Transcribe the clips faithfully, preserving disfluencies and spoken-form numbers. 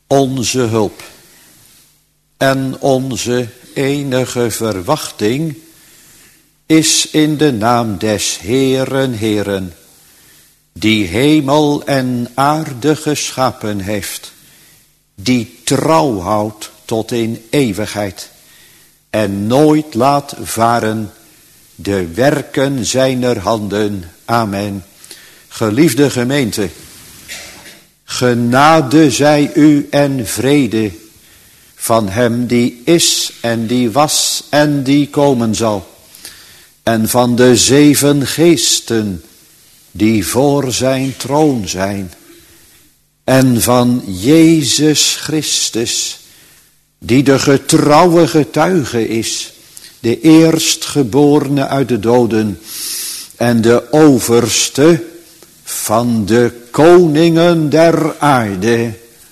Onze hulp en onze enige verwachting is in de naam des Heeren Heeren, die hemel en aarde geschapen heeft, die trouw houdt tot in eeuwigheid en nooit laat varen de werken zijner handen. Amen. Geliefde gemeente, genade zij u en vrede van hem die is en die was en die komen zal, en van de zeven geesten die voor zijn troon zijn, en van Jezus Christus, die de getrouwe getuige is, de eerstgeborene uit de doden en de overste van de koningen der aarde.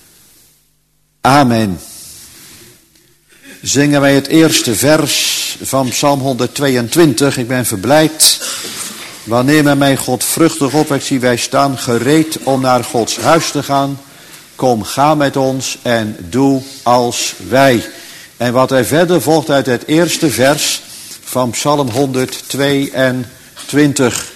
Amen. Zingen wij het eerste vers van Psalm honderdtweeëntwintig. Ik ben verblijd wanneer men mij godvruchtig opwekt, zie wij staan gereed om naar Gods huis te gaan. Kom, ga met ons en doe als wij. En wat er verder volgt uit het eerste vers van Psalm honderdtweeëntwintig.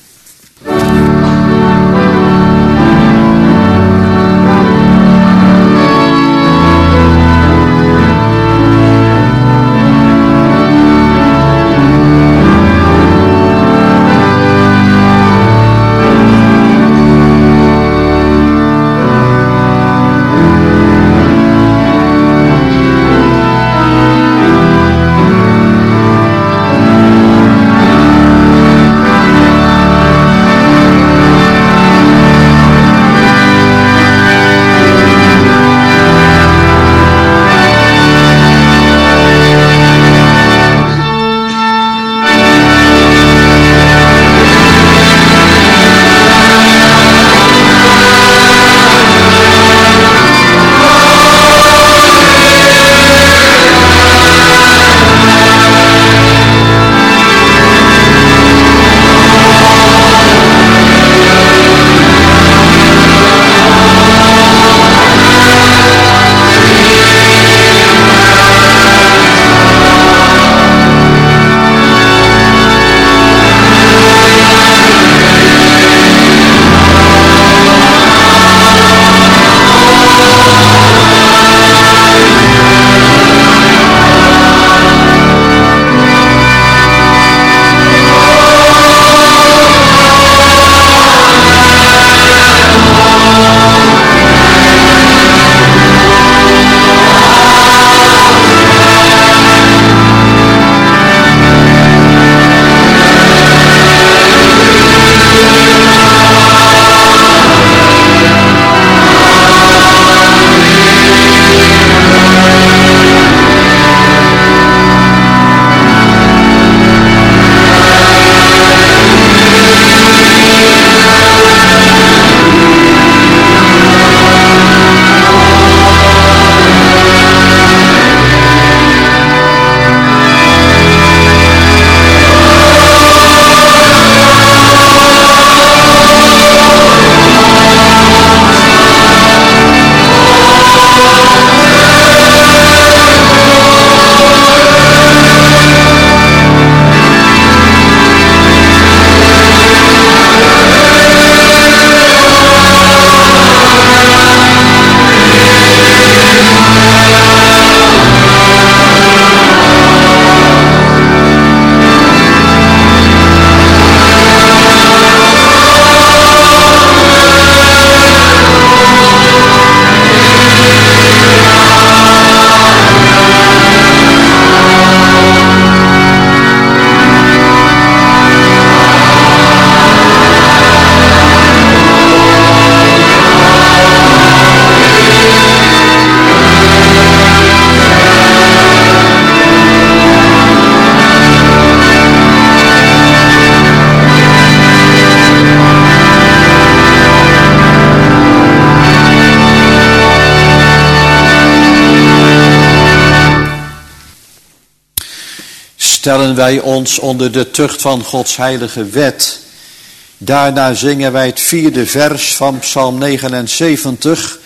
stellen wij ons onder de tucht van Gods heilige wet. Daarna zingen wij het vierde vers van Psalm negenenzeventig,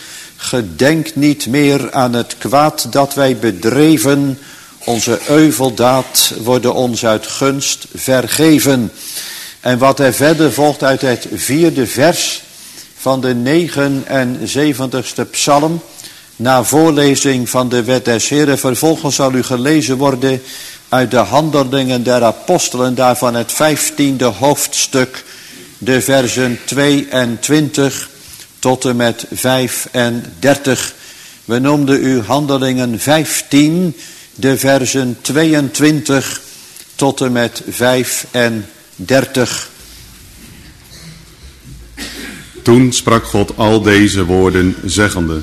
Gedenk niet meer aan het kwaad dat wij bedreven. Onze euveldaad worden ons uit gunst vergeven. En wat er verder volgt uit het vierde vers van de negenenzeventigste psalm. Na voorlezing van de wet des Heren. Vervolgens zal u gelezen worden uit de Handelingen der Apostelen. Daarvan het vijftiende hoofdstuk. De versen tweeëntwintig tot en met vijfendertig. We noemden u Handelingen vijftien. De versen tweeëntwintig tot en met vijfendertig. Toen sprak God al deze woorden, zeggende: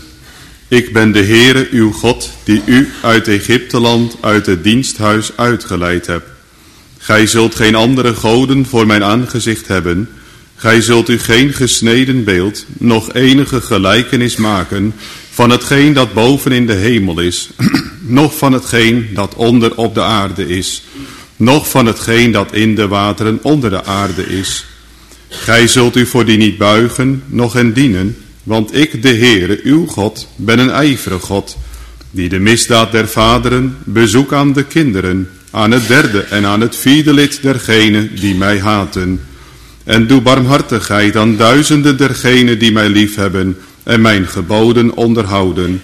Ik ben de Heere uw God, die u uit Egypteland, uit het diensthuis uitgeleid heb. Gij zult geen andere goden voor mijn aangezicht hebben. Gij zult u geen gesneden beeld, noch enige gelijkenis maken van hetgeen dat boven in de hemel is, noch van hetgeen dat onder op de aarde is, noch van hetgeen dat in de wateren onder de aarde is. Gij zult u voor die niet buigen, noch hen dienen, want ik, de Heere, uw God, ben een ijverig God, die de misdaad der vaderen bezoek aan de kinderen, aan het derde en aan het vierde lid dergenen die mij haten. En doe barmhartigheid aan duizenden dergenen die mij liefhebben en mijn geboden onderhouden.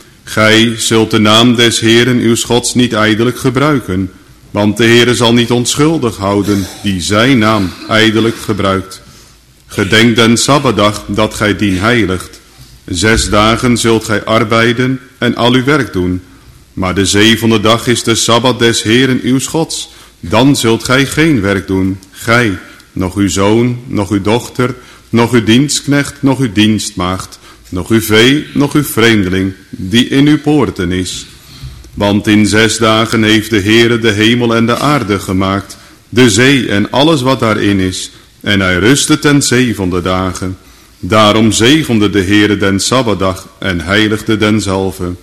Gij zult de naam des Heeren uw Gods niet ijdelijk gebruiken, want de Heere zal niet onschuldig houden die zijn naam ijdelijk gebruikt. Gedenk den Sabbatdag dat gij dien heiligt. Zes dagen zult gij arbeiden en al uw werk doen. Maar de zevende dag is de Sabbat des Heeren uw Gods. Dan zult gij geen werk doen, gij, nog uw zoon, nog uw dochter, nog uw dienstknecht, nog uw dienstmaagd, nog uw vee, nog uw vreemdeling, die in uw poorten is. Want in zes dagen heeft de Heere de hemel en de aarde gemaakt, de zee en alles wat daarin is, en hij rustte ten zevende dagen. Daarom zegende de Heere den Sabbatdag en heiligde denzelve.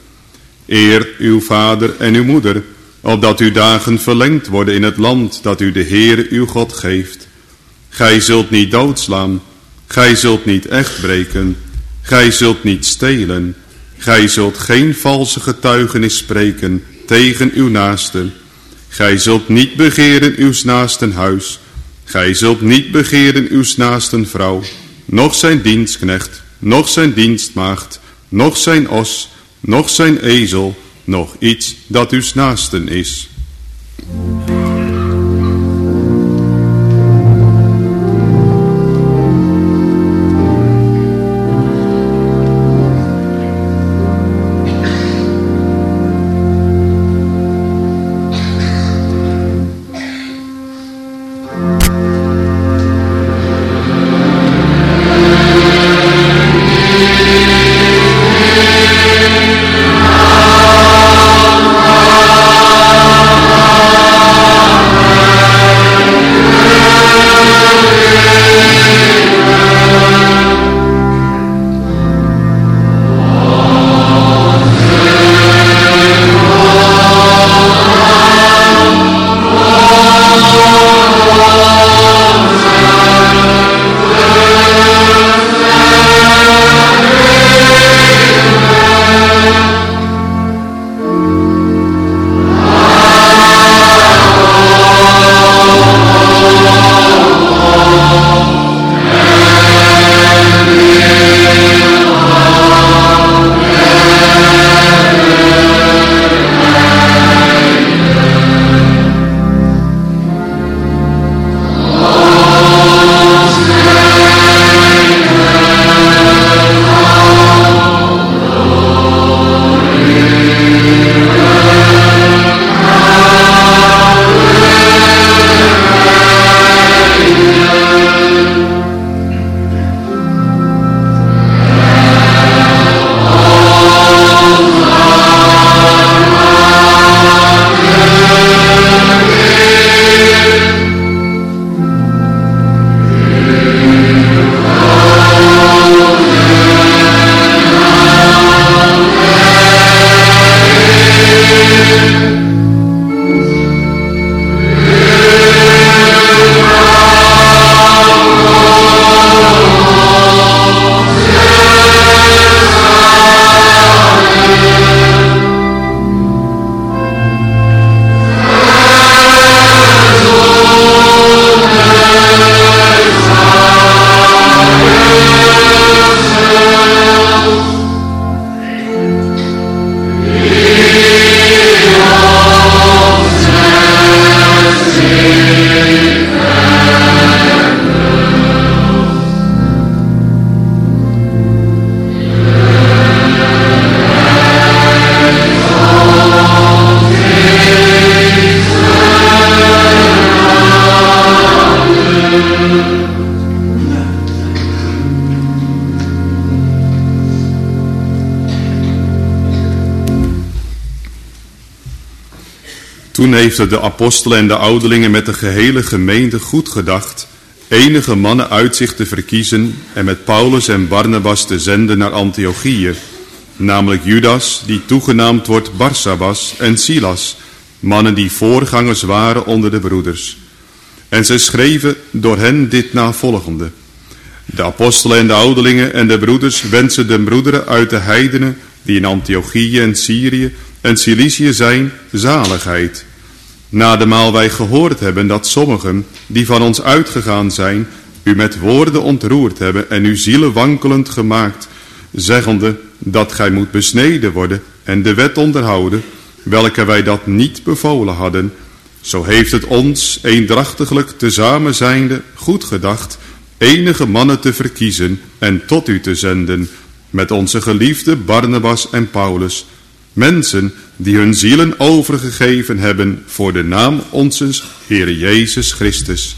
Eer uw vader en uw moeder, opdat uw dagen verlengd worden in het land dat u de Heere uw God geeft. Gij zult niet doodslaan, gij zult niet echt breken, gij zult niet stelen, gij zult geen valse getuigenis spreken tegen uw naaste. Gij zult niet begeren uws naasten huis, gij zult niet begeren uws naasten vrouw, noch zijn dienstknecht, noch zijn dienstmaagd, noch zijn os, noch zijn ezel, noch iets dat uws naasten is. Ah Toen heeft het de apostelen en de ouderlingen met de gehele gemeente goed gedacht enige mannen uit zich te verkiezen en met Paulus en Barnabas te zenden naar Antiochië, namelijk Judas, die toegenaamd wordt Barsabas, en Silas, mannen die voorgangers waren onder de broeders. En zij schreven door hen dit navolgende: de apostelen en de ouderlingen en de broeders wensen de broederen uit de heidenen die in Antiochië en Syrië en Cilicië zijn, zaligheid. Nademaal wij gehoord hebben dat sommigen die van ons uitgegaan zijn, u met woorden ontroerd hebben en uw zielen wankelend gemaakt, zeggende dat gij moet besneden worden en de wet onderhouden, welke wij dat niet bevolen hadden, zo heeft het ons eendrachtiglijk tezamen zijnde goed gedacht enige mannen te verkiezen en tot u te zenden, met onze geliefde Barnabas en Paulus, mensen die hun zielen overgegeven hebben voor de naam onze Heer Jezus Christus.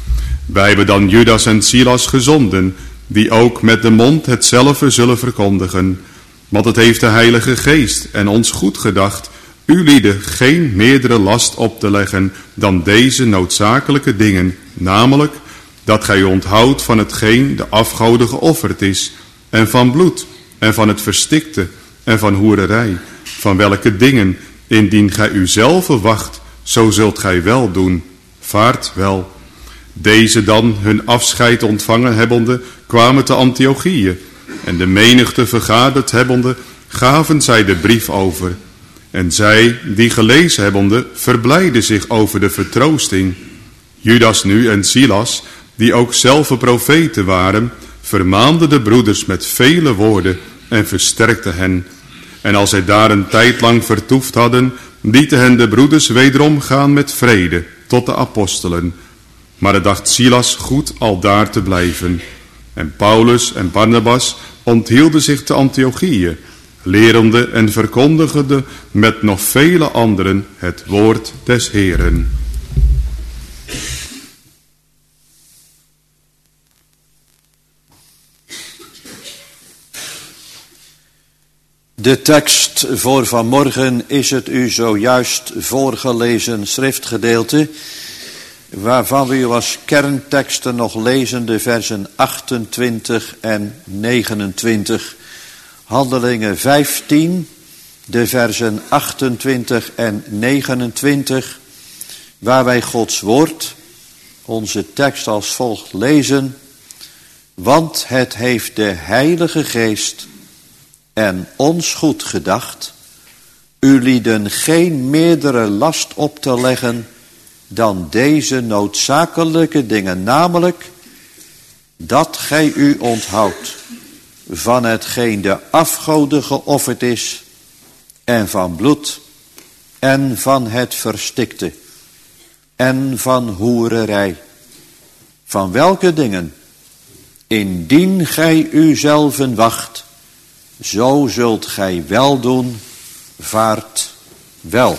Wij hebben dan Judas en Silas gezonden, die ook met de mond hetzelfde zullen verkondigen. Want het heeft de Heilige Geest en ons goed gedacht u lieden geen meerdere last op te leggen dan deze noodzakelijke dingen, namelijk dat gij u onthoudt van hetgeen de afgode geofferd is, en van bloed, en van het verstikte, en van hoererij, van welke dingen, indien gij uzelf wacht, zo zult gij wel doen. Vaart wel. Deze dan, hun afscheid ontvangen hebbende, kwamen te Antiochië, en de menigte vergaderd hebbende, gaven zij de brief over. En zij, die gelezen hebbende, verblijden zich over de vertroosting. Judas nu en Silas, die ook zelf profeten waren, vermaanden de broeders met vele woorden en versterkten hen. En als zij daar een tijd lang vertoefd hadden, lieten hen de broeders wederom gaan met vrede tot de apostelen. Maar het dacht Silas goed al daar te blijven. En Paulus en Barnabas onthielden zich te Antiochië, lerende en verkondigende met nog vele anderen het woord des Heeren. De tekst voor vanmorgen is het u zojuist voorgelezen schriftgedeelte, waarvan we u als kernteksten nog lezen de versen achtentwintig en negenentwintig. Handelingen vijftien, de versen achtentwintig en negenentwintig, waar wij Gods woord, onze tekst als volgt lezen. Want het heeft de Heilige Geest en ons goed gedacht, u lieden geen meerdere last op te leggen dan deze noodzakelijke dingen, namelijk dat gij u onthoudt van hetgeen de afgode geofferd is, en van bloed, en van het verstikte, en van hoererij, van welke dingen, indien gij uzelven wacht, zo zult gij wel doen, vaart wel.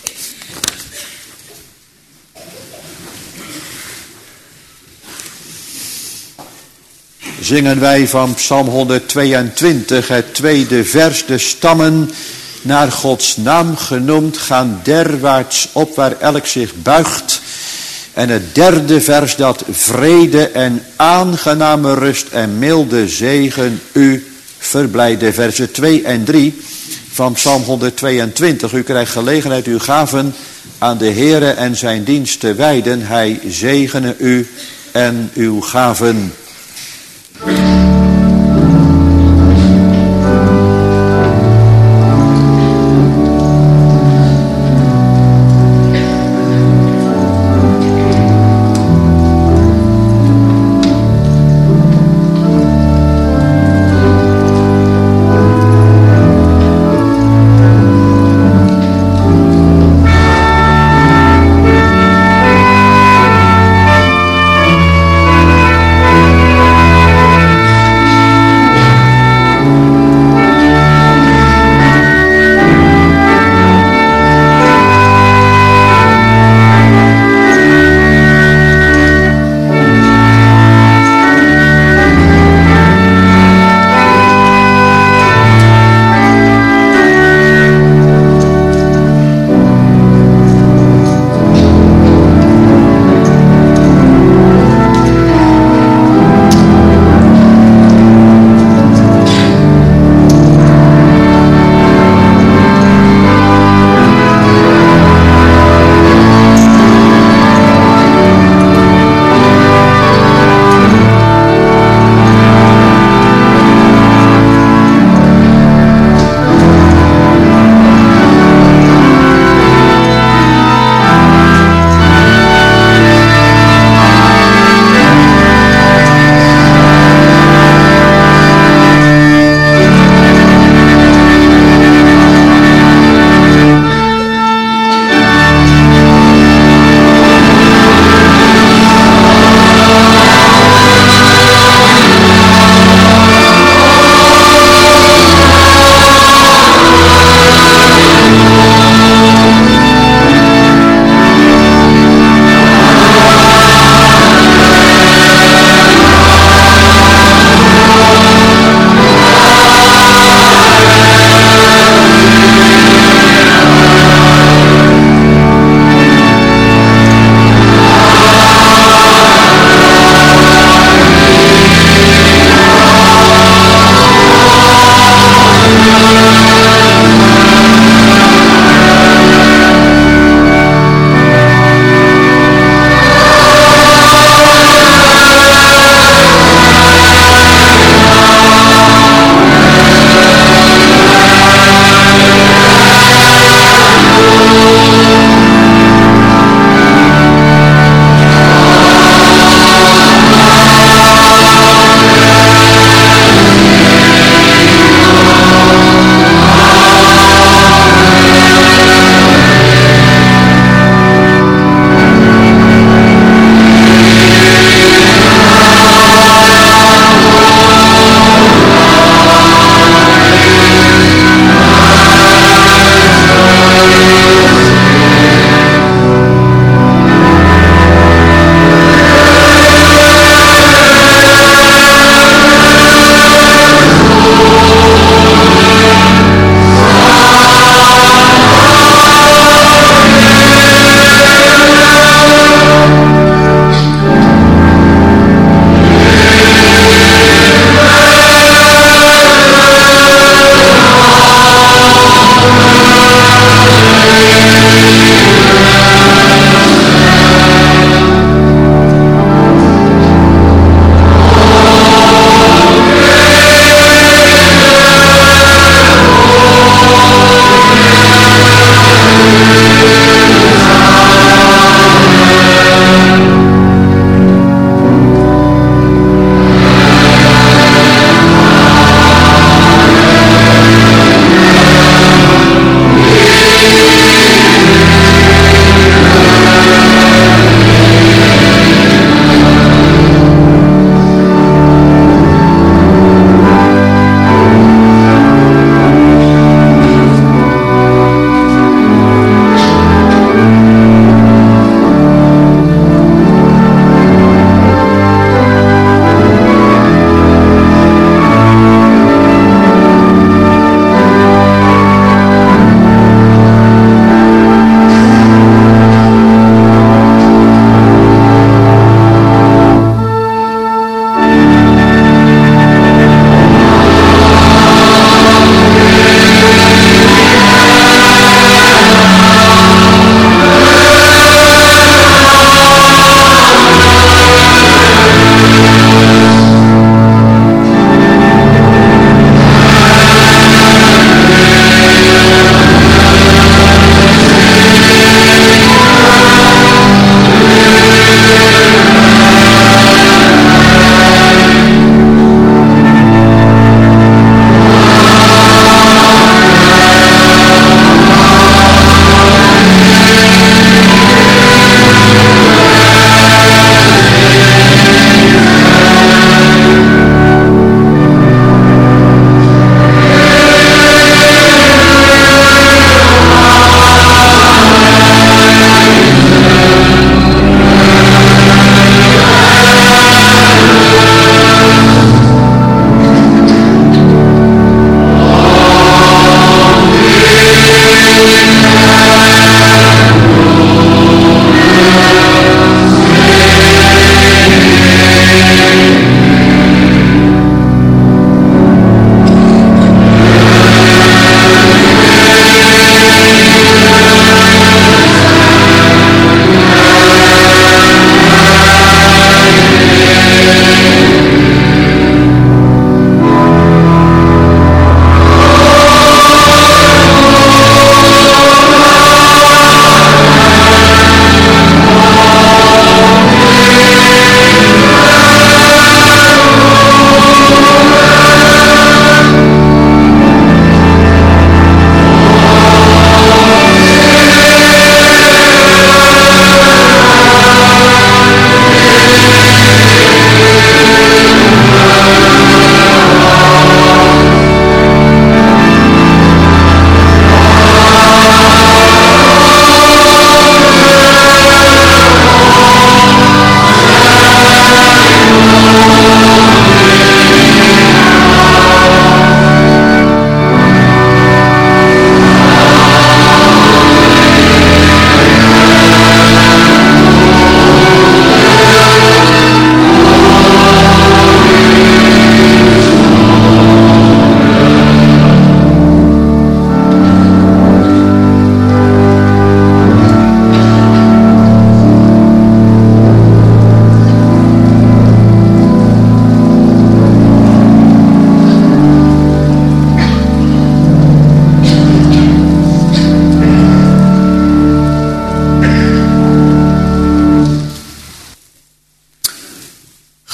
Zingen wij van Psalm honderdtweeëntwintig, het tweede vers, de stammen naar Gods naam genoemd gaan derwaarts op waar elk zich buigt. En het derde vers, dat vrede en aangename rust en milde zegen u verblijden. Versen twee en drie van Psalm honderdtweeëntwintig. U krijgt gelegenheid uw gaven aan de Heere en zijn dienst te wijden. Hij zegene u en uw gaven.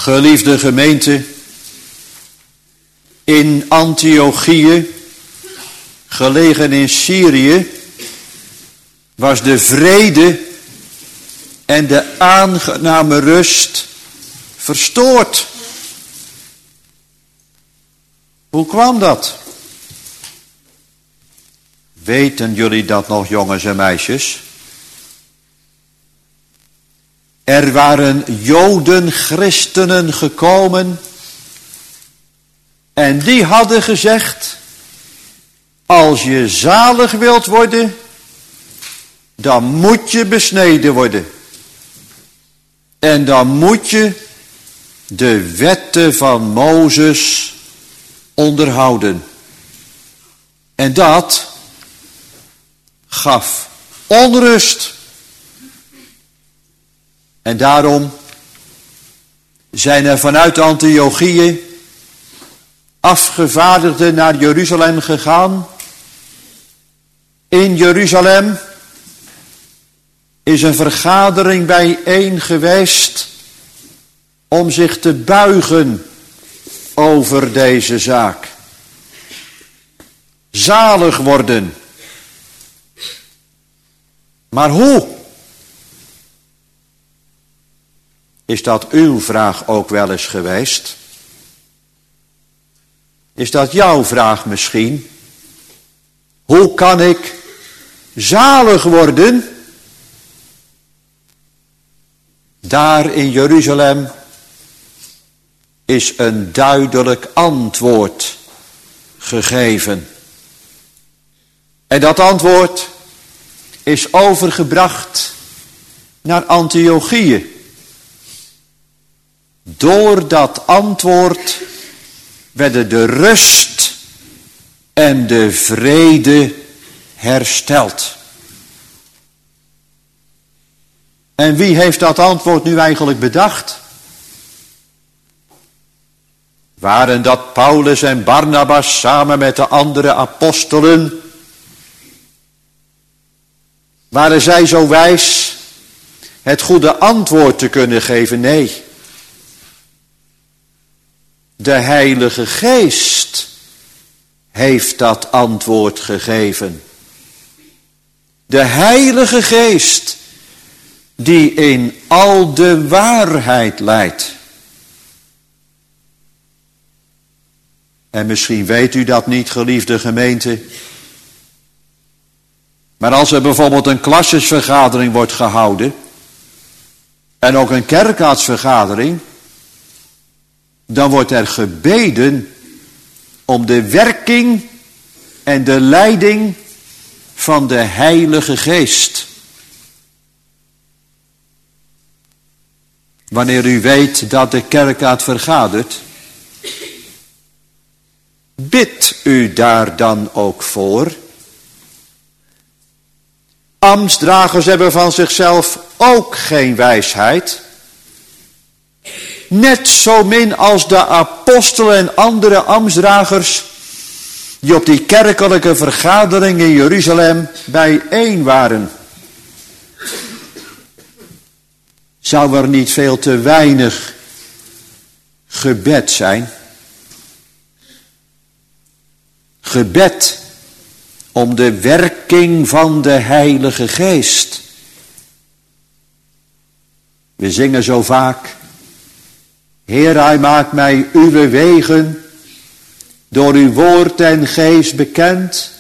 Geliefde gemeente, in Antiochië, gelegen in Syrië, was de vrede en de aangename rust verstoord. Hoe kwam dat? Weten jullie dat nog, jongens en meisjes? Er waren Joden, christenen gekomen en die hadden gezegd, als je zalig wilt worden, dan moet je besneden worden. En dan moet je de wetten van Mozes onderhouden. En dat gaf onrust. En daarom zijn er vanuit Antiochië afgevaardigden naar Jeruzalem gegaan. In Jeruzalem is een vergadering bijeen geweest om zich te buigen over deze zaak. Zalig worden. Maar hoe? Is dat uw vraag ook wel eens geweest? Is dat jouw vraag misschien? Hoe kan ik zalig worden? Daar in Jeruzalem is een duidelijk antwoord gegeven. En dat antwoord is overgebracht naar Antiochië. Door dat antwoord werden de rust en de vrede hersteld. En wie heeft dat antwoord nu eigenlijk bedacht? Waren dat Paulus en Barnabas samen met de andere apostelen? Waren zij zo wijs het goede antwoord te kunnen geven? Nee. De Heilige Geest heeft dat antwoord gegeven. De Heilige Geest die in al de waarheid leidt. En misschien weet u dat niet, geliefde gemeente. Maar als er bijvoorbeeld een klasjesvergadering wordt gehouden, en ook een kerkraadsvergadering, dan wordt er gebeden om de werking en de leiding van de Heilige Geest. Wanneer u weet dat de kerkraad vergadert, bidt u daar dan ook voor. Ambtsdragers hebben van zichzelf ook geen wijsheid. Net zo min als de apostelen en andere ambtsdragers die op die kerkelijke vergadering in Jeruzalem bijeen waren. Zou er niet veel te weinig gebed zijn? Gebed om de werking van de Heilige Geest. We zingen zo vaak: Heer, hij maakt mij uw wegen, door uw woord en geest bekend.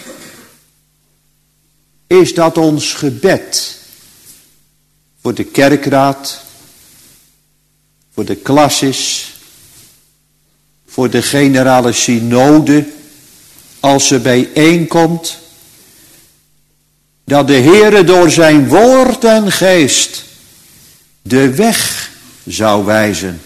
Is dat ons gebed voor de kerkraad, voor de klasses, voor de generale synode, als ze bijeenkomt, dat de Heere door zijn woord en geest de weg zou wijzen.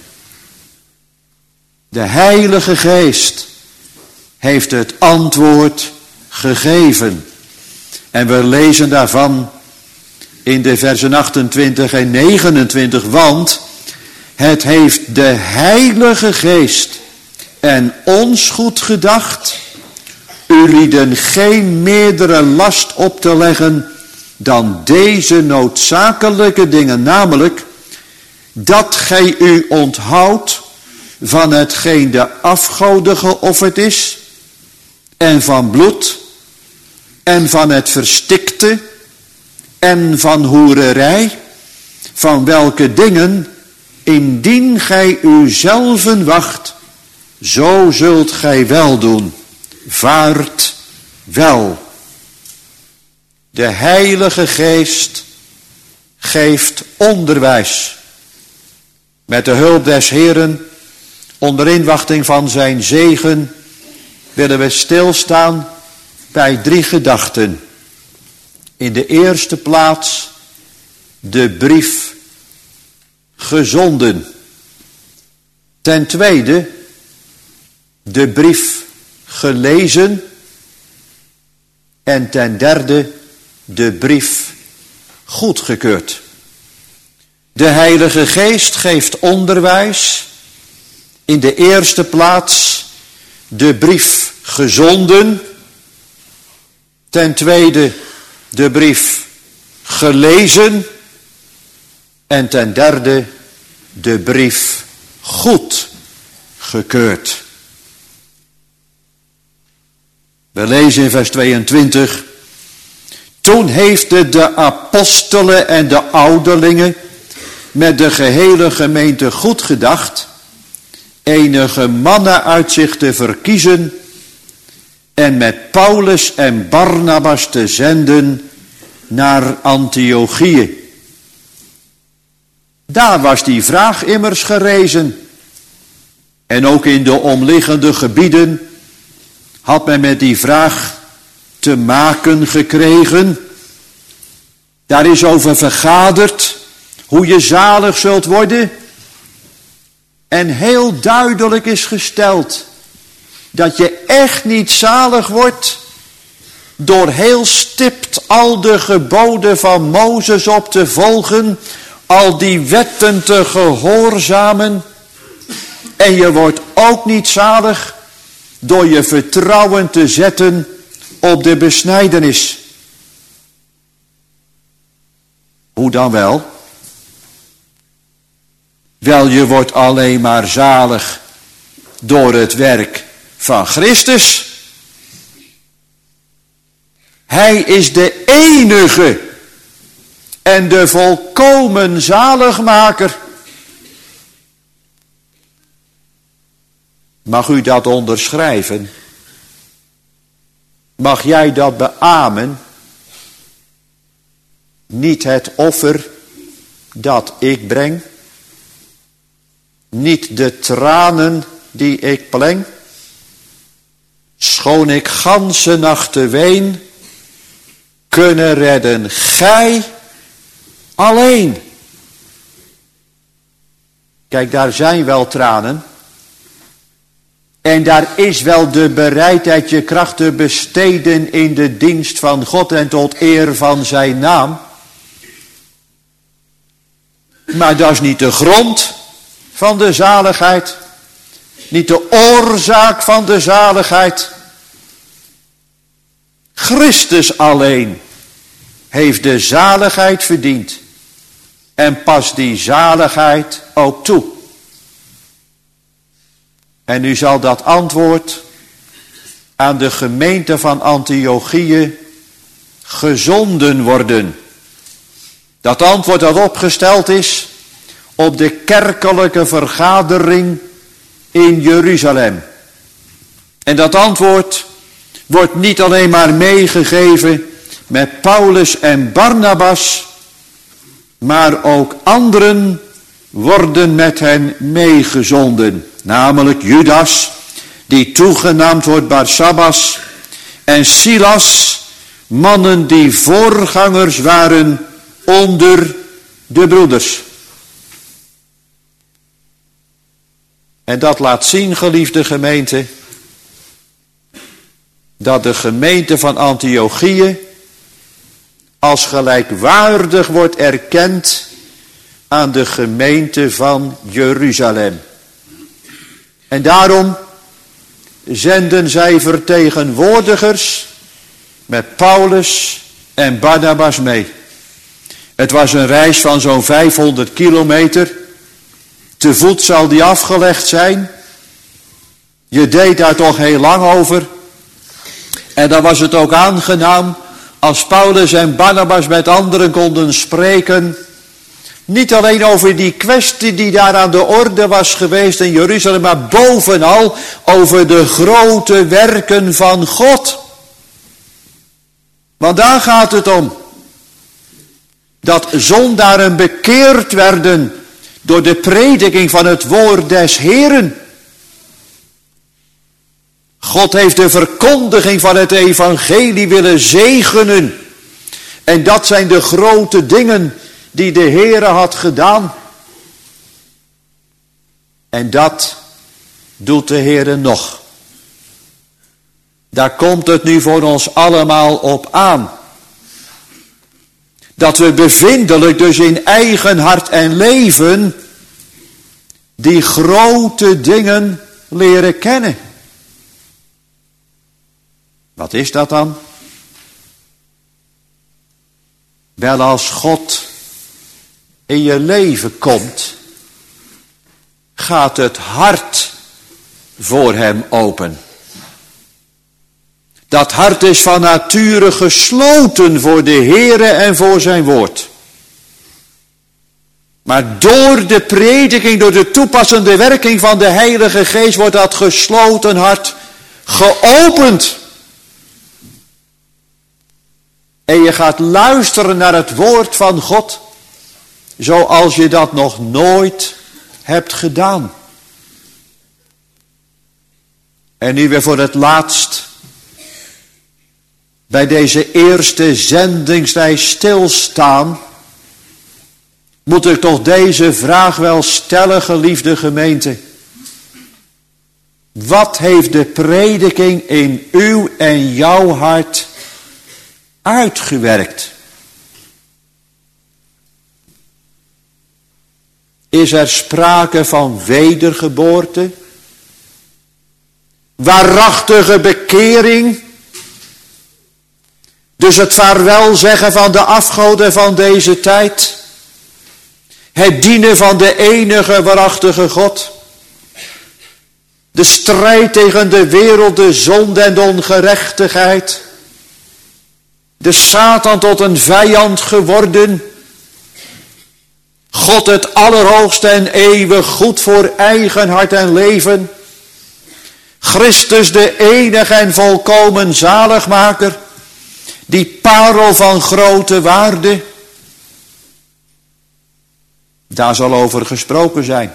De Heilige Geest heeft het antwoord gegeven. En we lezen daarvan in de versen achtentwintig en negenentwintig. Want het heeft de Heilige Geest en ons goed gedacht ulieden geen meerdere last op te leggen dan deze noodzakelijke dingen. Namelijk dat gij u onthoudt van hetgeen de afgoden geofferd is, en van bloed, en van het verstikte, en van hoererij, van welke dingen, indien gij uzelven wacht, zo zult gij wel doen. Vaart wel. De Heilige Geest geeft onderwijs. Met de hulp des Heeren, onder inwachting van zijn zegen, willen we stilstaan bij drie gedachten. In de eerste plaats de brief gezonden. Ten tweede de brief gelezen. En ten derde de brief goedgekeurd. De Heilige Geest geeft onderwijs. In de eerste plaats de brief gezonden. Ten tweede de brief gelezen. En ten derde de brief goedgekeurd. We lezen in vers tweeëntwintig. Toen heeft de apostelen en de ouderlingen met de gehele gemeente goed gedacht enige mannen uit zich te verkiezen en met Paulus en Barnabas te zenden naar Antiochië. Daar was die vraag immers gerezen. En ook in de omliggende gebieden had men met die vraag te maken gekregen. Daar is over vergaderd hoe je zalig zult worden. En heel duidelijk is gesteld dat je echt niet zalig wordt door heel stipt al de geboden van Mozes op te volgen, al die wetten te gehoorzamen. En je wordt ook niet zalig door je vertrouwen te zetten op de besnijdenis. Hoe dan wel? Wel, je wordt alleen maar zalig door het werk van Christus. Hij is de enige en de volkomen zaligmaker. Mag u dat onderschrijven? Mag jij dat beamen? Niet het offer dat ik breng, niet de tranen die ik pleng, schoon ik ganse nachten ween, kunnen redden gij alleen. Kijk, daar zijn wel tranen. En daar is wel de bereidheid je kracht te besteden in de dienst van God en tot eer van zijn naam. Maar dat is niet de grond van de zaligheid. Niet de oorzaak van de zaligheid. Christus alleen heeft de zaligheid verdiend. En past die zaligheid ook toe. En nu zal dat antwoord aan de gemeente van Antiochië gezonden worden. Dat antwoord dat opgesteld is op de kerkelijke vergadering in Jeruzalem. En dat antwoord wordt niet alleen maar meegegeven met Paulus en Barnabas, maar ook anderen worden met hen meegezonden. Namelijk Judas, die toegenaamd wordt Barsabbas, en Silas, mannen die voorgangers waren onder de broeders. En dat laat zien, geliefde gemeente, dat de gemeente van Antiochië als gelijkwaardig wordt erkend aan de gemeente van Jeruzalem. En daarom zenden zij vertegenwoordigers met Paulus en Barnabas mee. Het was een reis van zo'n vijfhonderd kilometer Te voet zal die afgelegd zijn. Je deed daar toch heel lang over. En dan was het ook aangenaam als Paulus en Barnabas met anderen konden spreken. Niet alleen over die kwestie die daar aan de orde was geweest in Jeruzalem, maar bovenal over de grote werken van God. Want daar gaat het om. Dat zondaren bekeerd werden door de prediking van het woord des Heeren. God heeft de verkondiging van het evangelie willen zegenen. En dat zijn de grote dingen die de Heere had gedaan. En dat doet de Heere nog. Daar komt het nu voor ons allemaal op aan. Dat we bevindelijk dus in eigen hart en leven die grote dingen leren kennen. Wat is dat dan? Wel, als God in je leven komt, gaat het hart voor hem open. Dat hart is van nature gesloten voor de Heere en voor zijn woord. Maar door de prediking, door de toepassende werking van de Heilige Geest wordt dat gesloten hart geopend. En je gaat luisteren naar het woord van God, zoals je dat nog nooit hebt gedaan. En nu weer voor het laatst bij deze eerste zendingsreis stilstaan, moet ik toch deze vraag wel stellen, geliefde gemeente. Wat heeft de prediking in uw en jouw hart uitgewerkt? Is er sprake van wedergeboorte? Waarachtige bekering? Dus het vaarwel zeggen van de afgoden van deze tijd? Het dienen van de enige waarachtige God? De strijd tegen de wereld, de zonde en de ongerechtigheid? De Satan tot een vijand geworden? God het allerhoogste en eeuwig goed voor eigen hart en leven? Christus de enige en volkomen zaligmaker? Die parel van grote waarde? Daar zal over gesproken zijn.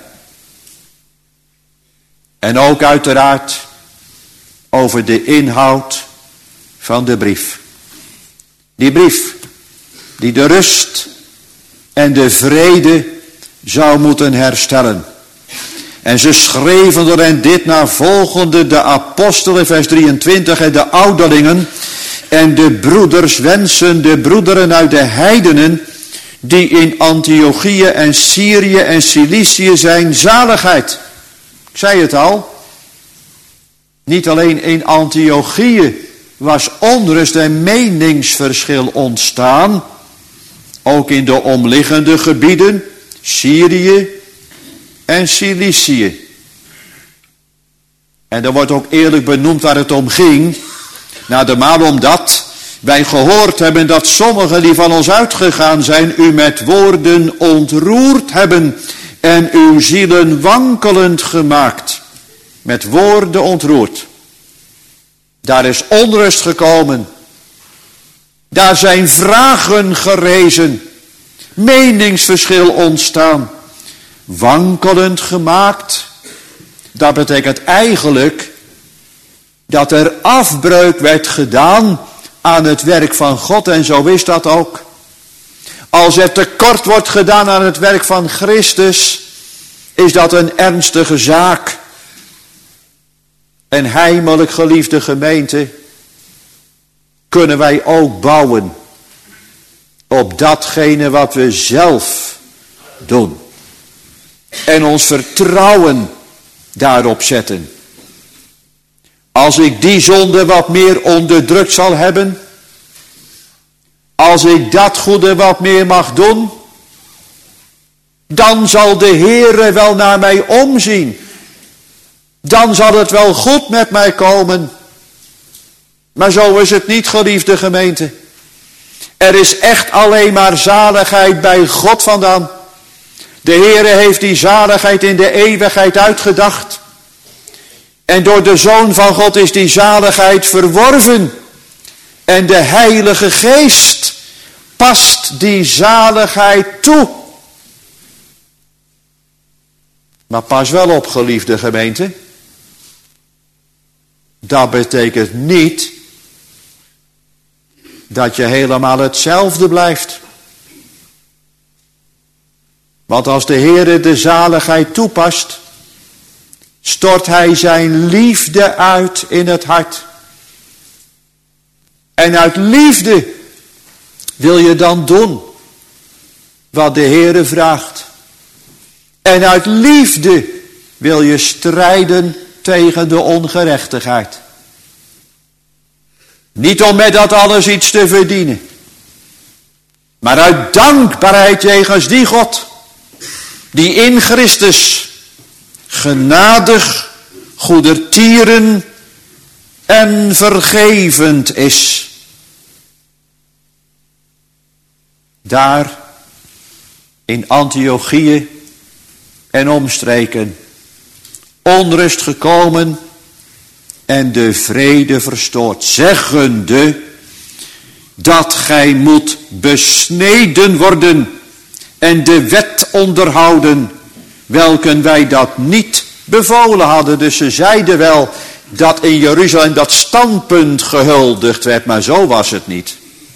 En ook uiteraard over de inhoud van de brief. Die brief die de rust en de vrede zou moeten herstellen. En ze schreven er en dit naar volgende de apostelen, vers drieëntwintig, en de ouderlingen en de broeders wensen de broederen uit de heidenen die in Antiochië en Syrië en Cilicië zijn zaligheid. Ik zei het al, niet alleen in Antiochië was onrust en meningsverschil ontstaan, ook in de omliggende gebieden, Syrië en Cilicië. En er wordt ook eerlijk benoemd waar het om ging, naar de maal omdat wij gehoord hebben dat sommigen die van ons uitgegaan zijn, u met woorden ontroerd hebben en uw zielen wankelend gemaakt. Met woorden ontroerd. Daar is onrust gekomen. Daar zijn vragen gerezen. Meningsverschil ontstaan. Wankelend gemaakt. Dat betekent eigenlijk dat er afbreuk werd gedaan aan het werk van God. En zo is dat ook. Als er tekort wordt gedaan aan het werk van Christus, is dat een ernstige zaak. En heimelijk geliefde gemeente, kunnen wij ook bouwen op datgene wat we zelf doen. En ons vertrouwen daarop zetten. Als ik die zonde wat meer onderdrukt zal hebben, als ik dat goede wat meer mag doen, Dan zal de Heere wel naar mij omzien. Dan zal het wel goed met mij komen. Maar zo is het niet, geliefde gemeente. Er is echt alleen maar zaligheid bij God vandaan. De Heere heeft die zaligheid in de eeuwigheid uitgedacht. En door de Zoon van God is die zaligheid verworven. En de Heilige Geest past die zaligheid toe. Maar pas wel op, geliefde gemeente. Dat betekent niet dat je helemaal hetzelfde blijft. Want als de Heere de zaligheid toepast, stort Hij zijn liefde uit in het hart. En uit liefde wil je dan doen wat de Heere vraagt. En uit liefde wil je strijden tegen de ongerechtigheid. Niet om met dat alles iets te verdienen, maar uit dankbaarheid jegens die God, die in Christus genadig, goedertieren en vergevend is. Daar in Antiochië en omstreken onrust gekomen en de vrede verstoord, zeggende dat gij moet besneden worden en de wet onderhouden, welken wij dat niet bevolen hadden. Dus ze zeiden wel dat in Jeruzalem dat standpunt gehuldigd werd, maar zo was het niet.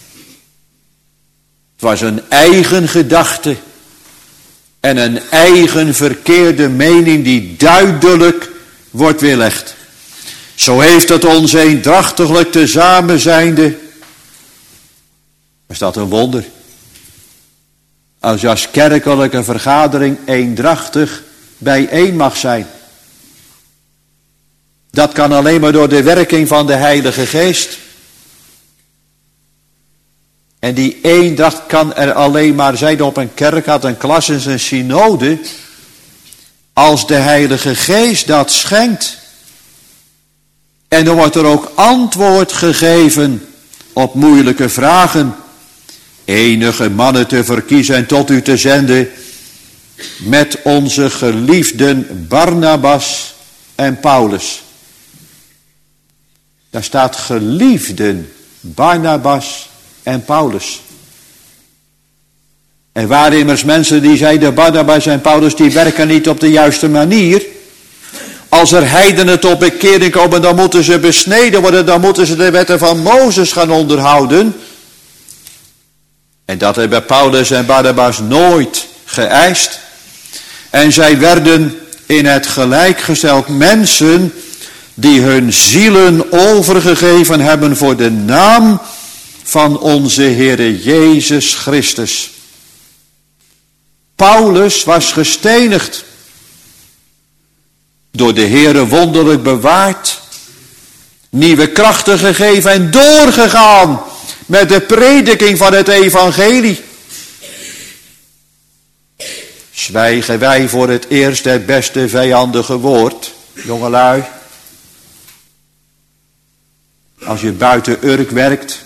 Het was een eigen gedachte en een eigen verkeerde mening die duidelijk wordt weerlegd. Zo heeft het ons eendrachtiglijk tezamen zijnde. Is dat een wonder? Als je als kerkelijke vergadering eendrachtig bijeen mag zijn. Dat kan alleen maar door de werking van de Heilige Geest. En die eendracht kan er alleen maar zijn op een kerkraad, een klas en een synode, als de Heilige Geest dat schenkt. En dan wordt er ook antwoord gegeven op moeilijke vragen. Enige mannen te verkiezen en tot u te zenden met onze geliefden Barnabas en Paulus. Daar staat geliefden Barnabas en Paulus. Er waren immers mensen die zeiden Barnabas en Paulus die werken niet op de juiste manier. Als er heidenen tot bekering komen, dan moeten ze besneden worden, dan moeten ze de wetten van Mozes gaan onderhouden. En dat hebben Paulus en Barnabas nooit geëist. En zij werden in het gelijk gesteld mensen die hun zielen overgegeven hebben voor de naam van onze Heere Jezus Christus. Paulus was gestenigd, door de Heere wonderlijk bewaard, nieuwe krachten gegeven en doorgegaan met de prediking van het evangelie. Zwijgen wij voor het eerst het beste vijandige woord, jongelui? Als je buiten Urk werkt,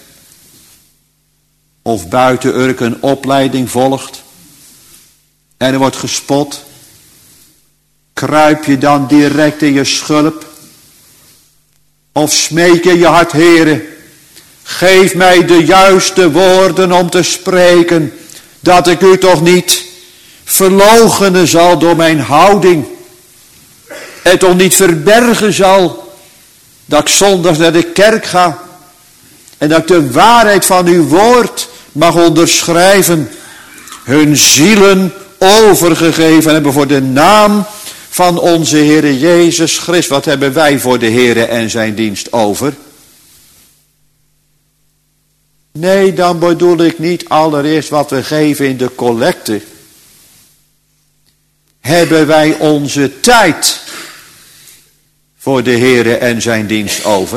of buiten Urk een opleiding volgt, en er wordt gespot, kruip je dan direct in je schulp? Of smeek je je hart, Heere, geef mij de juiste woorden om te spreken, dat ik u toch niet verloochenen zal door mijn houding, en toch niet verbergen zal dat ik zondags naar de kerk ga en dat ik de waarheid van uw woord mag onderschrijven, hun zielen overgegeven hebben voor de naam van onze Heere Jezus Christus. Wat hebben wij voor de Heere en zijn dienst over? Nee, dan bedoel ik niet allereerst wat we geven in de collecte. Hebben wij onze tijd voor de Heere en zijn dienst over?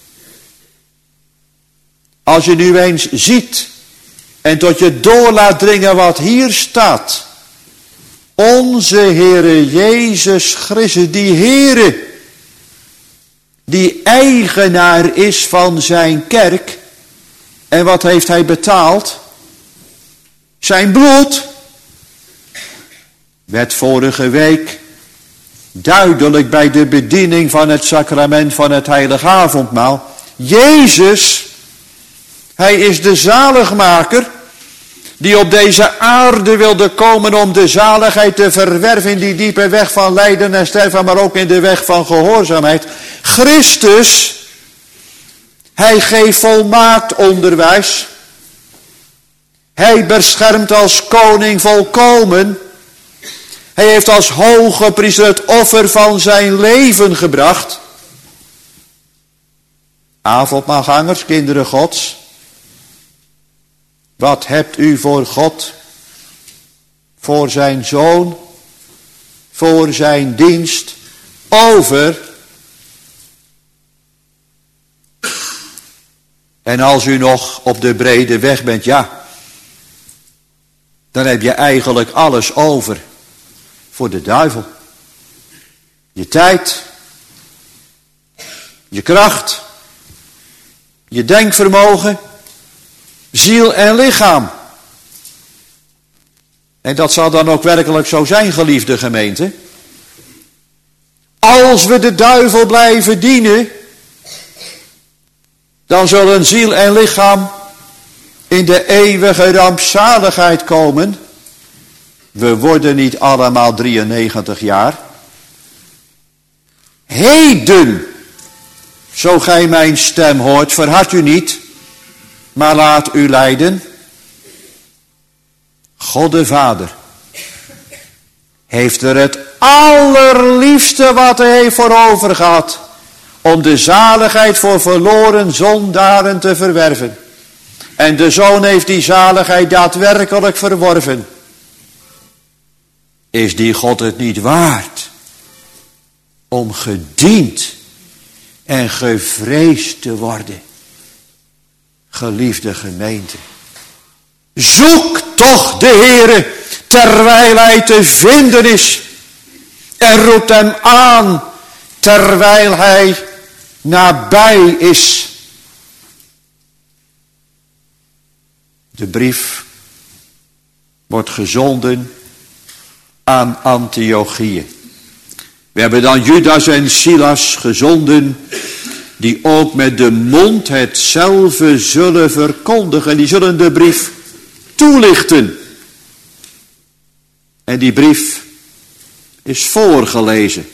Als je nu eens ziet en tot je door laat dringen wat hier staat, Onze Heere Jezus Christus, die Heere, die eigenaar is van zijn kerk. En wat heeft hij betaald? Zijn bloed. Werd vorige week duidelijk bij de bediening van het sacrament van het heilige avondmaal. Jezus, hij is de zaligmaker die op deze aarde wilde komen om de zaligheid te verwerven in die diepe weg van lijden en sterven, maar ook in de weg van gehoorzaamheid. Christus, hij geeft volmaakt onderwijs. Hij beschermt als koning volkomen. Hij heeft als hoge priester het offer van zijn leven gebracht. Avondmaalgangers, kinderen Gods. Wat hebt u voor God, voor zijn zoon, voor zijn dienst over? En als u nog op de brede weg bent, ja, dan heb je eigenlijk alles over voor de duivel. Je tijd, je kracht, je denkvermogen, ziel en lichaam. En dat zal dan ook werkelijk zo zijn, geliefde gemeente. Als we de duivel blijven dienen, dan zullen ziel en lichaam in de eeuwige rampzaligheid komen. We worden niet allemaal drieënnegentig jaar. Heden, zo gij mijn stem hoort, verhard u niet, maar laat u leiden. God de Vader heeft er het allerliefste wat hij heeft voor over gehad, om de zaligheid voor verloren zondaren te verwerven. En de Zoon heeft die zaligheid daadwerkelijk verworven. Is die God het niet waard om gediend en gevreesd te worden? Geliefde gemeente, zoek toch de Heere terwijl hij te vinden is. En roept hem aan terwijl hij nabij is. De brief wordt gezonden aan Antiochië. We hebben dan Judas en Silas gezonden, die ook met de mond hetzelfde zullen verkondigen. Die zullen de brief toelichten. En die brief is voorgelezen.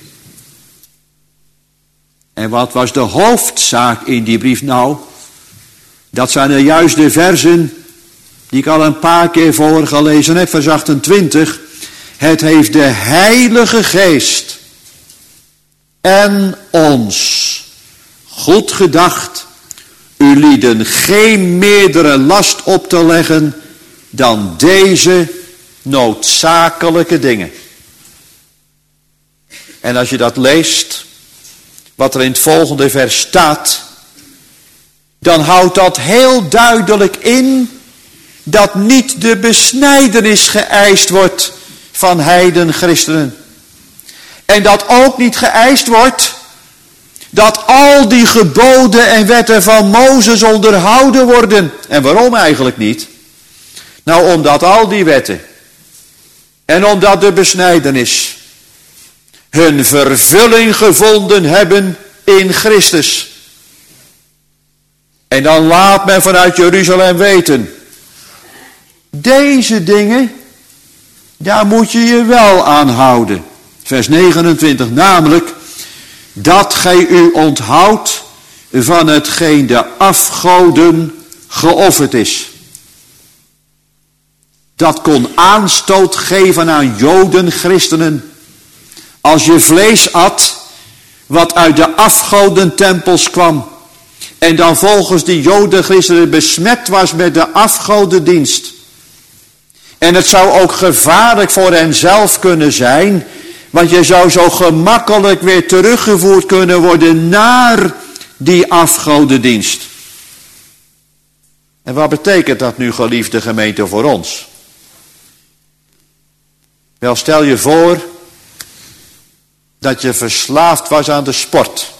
En wat was de hoofdzaak in die brief? Nou, dat zijn er juist de versen die ik al een paar keer voorgelezen heb, vers achtentwintig. Het heeft de Heilige Geest en ons goed gedacht u lieden geen meerdere last op te leggen dan deze noodzakelijke dingen. En als je dat leest, wat er in het volgende vers staat, dan houdt dat heel duidelijk in dat niet de besnijdenis geëist wordt van heidenchristenen. En dat ook niet geëist wordt dat al die geboden en wetten van Mozes onderhouden worden. En waarom eigenlijk niet? Nou, omdat al die wetten en omdat de besnijdenis hun vervulling gevonden hebben in Christus. En dan laat men vanuit Jeruzalem weten, deze dingen, daar moet je je wel aan houden. Vers negenentwintig, namelijk dat gij u onthoudt van hetgeen de afgoden geofferd is. Dat kon aanstoot geven aan Joden, christenen. Als je vlees at, wat uit de afgodentempels kwam, en dan volgens die Joden, christenen besmet was met de afgodendienst. En het zou ook gevaarlijk voor hen zelf kunnen zijn, want je zou zo gemakkelijk weer teruggevoerd kunnen worden naar die afgodendienst. En wat betekent dat nu, geliefde gemeente, voor ons? Wel, stel je voor dat je verslaafd was aan de sport.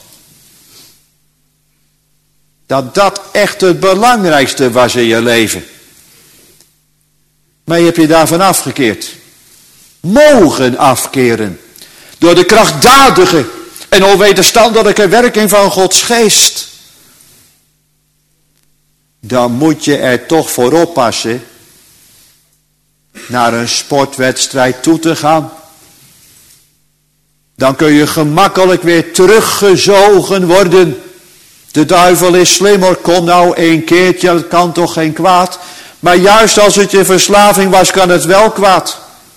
Dat dat echt het belangrijkste was in je leven. Maar je hebt je daarvan afgekeerd. Mogen afkeren. Door de krachtdadige en onwederstandelijke werking van Gods geest. Dan moet je er toch voor oppassen naar een sportwedstrijd toe te gaan. Dan kun je gemakkelijk weer teruggezogen worden. De duivel is slim hoor, kom nou een keertje, dat kan toch geen kwaad. Maar juist als het je verslaving was, kan het wel kwaad.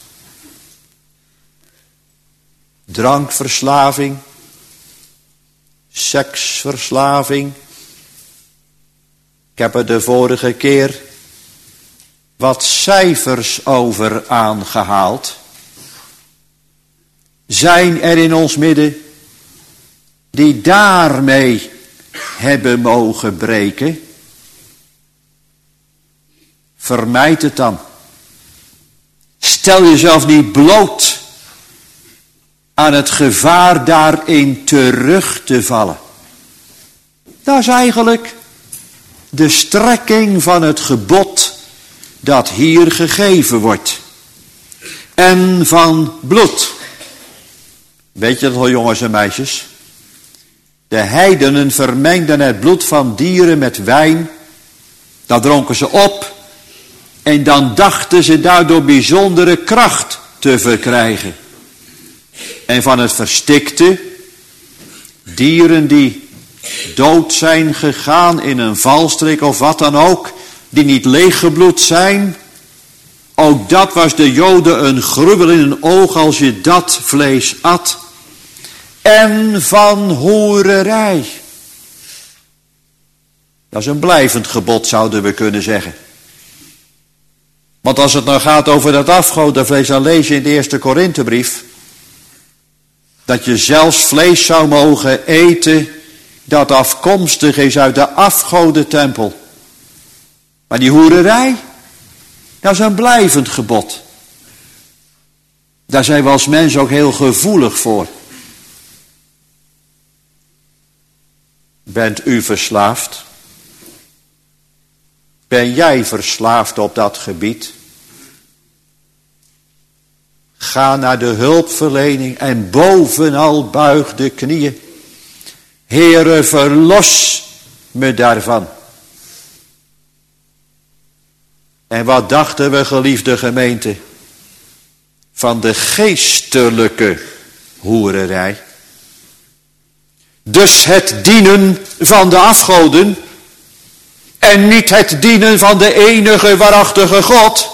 Drankverslaving, seksverslaving. Ik heb er de vorige keer wat cijfers over aangehaald. Zijn er in ons midden die daarmee hebben mogen breken? Vermijd het dan. Stel jezelf niet bloot aan het gevaar daarin terug te vallen. Dat is eigenlijk de strekking van het gebod dat hier gegeven wordt. En van bloed. Weet je dat wel, jongens en meisjes? De heidenen vermengden het bloed van dieren met wijn. Dat dronken ze op. En dan dachten ze daardoor bijzondere kracht te verkrijgen. En van het verstikte, dieren die dood zijn gegaan in een valstrik of wat dan ook, die niet leeggebloed zijn, ook dat was de Joden een gruwel in hun oog als je dat vlees at. En van hoererij. Dat is een blijvend gebod, zouden we kunnen zeggen. Want als het nou gaat over dat afgodenvlees, dan lees je in de eerste Korinthebrief dat je zelfs vlees zou mogen eten dat afkomstig is uit de afgodentempel. Maar die hoererij, dat is een blijvend gebod. Daar zijn we als mens ook heel gevoelig voor. Bent u verslaafd? Ben jij verslaafd op dat gebied? Ga naar de hulpverlening en bovenal buig de knieën. Heere, verlos me daarvan. En wat dachten we, geliefde gemeente, van de geestelijke hoererij? Dus het dienen van de afgoden en niet het dienen van de enige waarachtige God.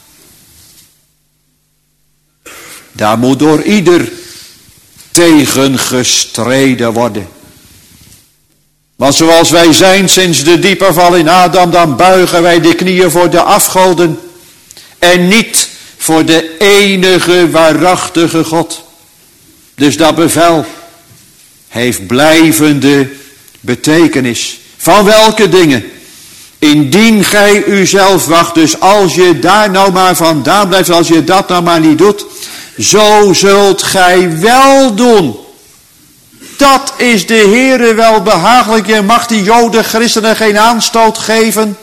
Daar moet door ieder tegen gestreden worden. Want zoals wij zijn sinds de diepe val in Adam, dan buigen wij de knieën voor de afgoden en niet voor de enige waarachtige God. Dus dat bevel heeft blijvende betekenis. Van welke dingen? Indien gij uzelf wacht, dus als je daar nou maar vandaan blijft, als je dat nou maar niet doet, zo zult gij wel doen. Dat is de Heere wel behagelijk. Je mag die Joden, christenen geen aanstoot geven.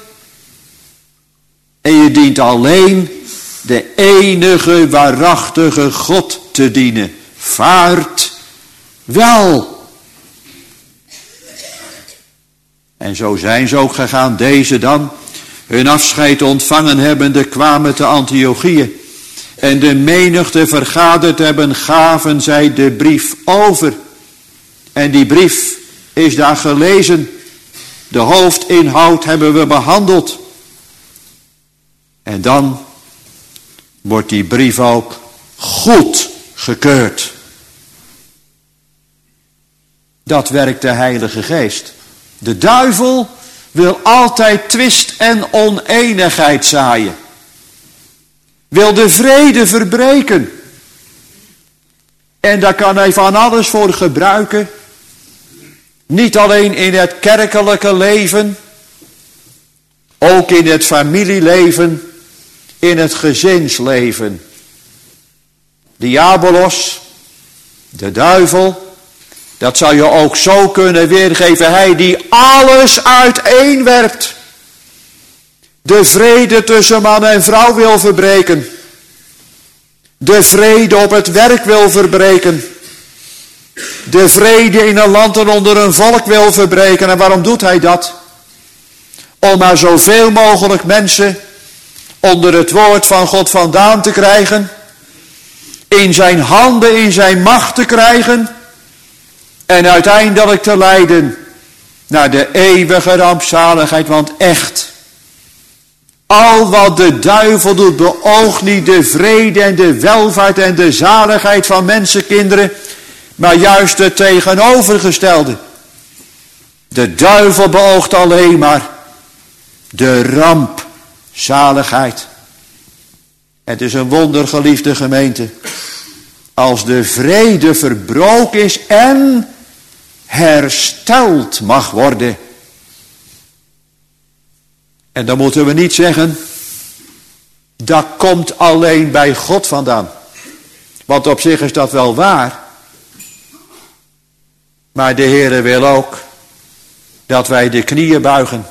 En je dient alleen de enige waarachtige God te dienen. Vaart wel. En zo zijn ze ook gegaan. Deze dan, hun afscheid ontvangen hebbende, kwamen te Antiochië. En de menigte vergaderd hebben, gaven zij de brief over. En die brief is daar gelezen. De hoofdinhoud hebben we behandeld. En dan wordt die brief ook goed gekeurd. Dat werkt de Heilige Geest. De duivel wil altijd twist en oneenigheid zaaien. Wil de vrede verbreken. En daar kan hij van alles voor gebruiken. Niet alleen in het kerkelijke leven. Ook in het familieleven. In het gezinsleven. Diabolos, de duivel, dat zou je ook zo kunnen weergeven. Hij die alles uiteenwerpt. De vrede tussen man en vrouw wil verbreken. De vrede op het werk wil verbreken. De vrede in een land en onder een volk wil verbreken. En waarom doet hij dat? Om maar zoveel mogelijk mensen onder het woord van God vandaan te krijgen. In zijn handen, in zijn macht te krijgen. En uiteindelijk te leiden naar de eeuwige rampzaligheid. Want echt, al wat de duivel doet, beoogt niet de vrede en de welvaart en de zaligheid van mensenkinderen, maar juist het tegenovergestelde. De duivel beoogt alleen maar de rampzaligheid. Het is een wonder, geliefde gemeente, als de vrede verbroken is en hersteld mag worden. En dan moeten we niet zeggen, dat komt alleen bij God vandaan. Want op zich is dat wel waar. Maar de Heere wil ook dat wij de knieën buigen.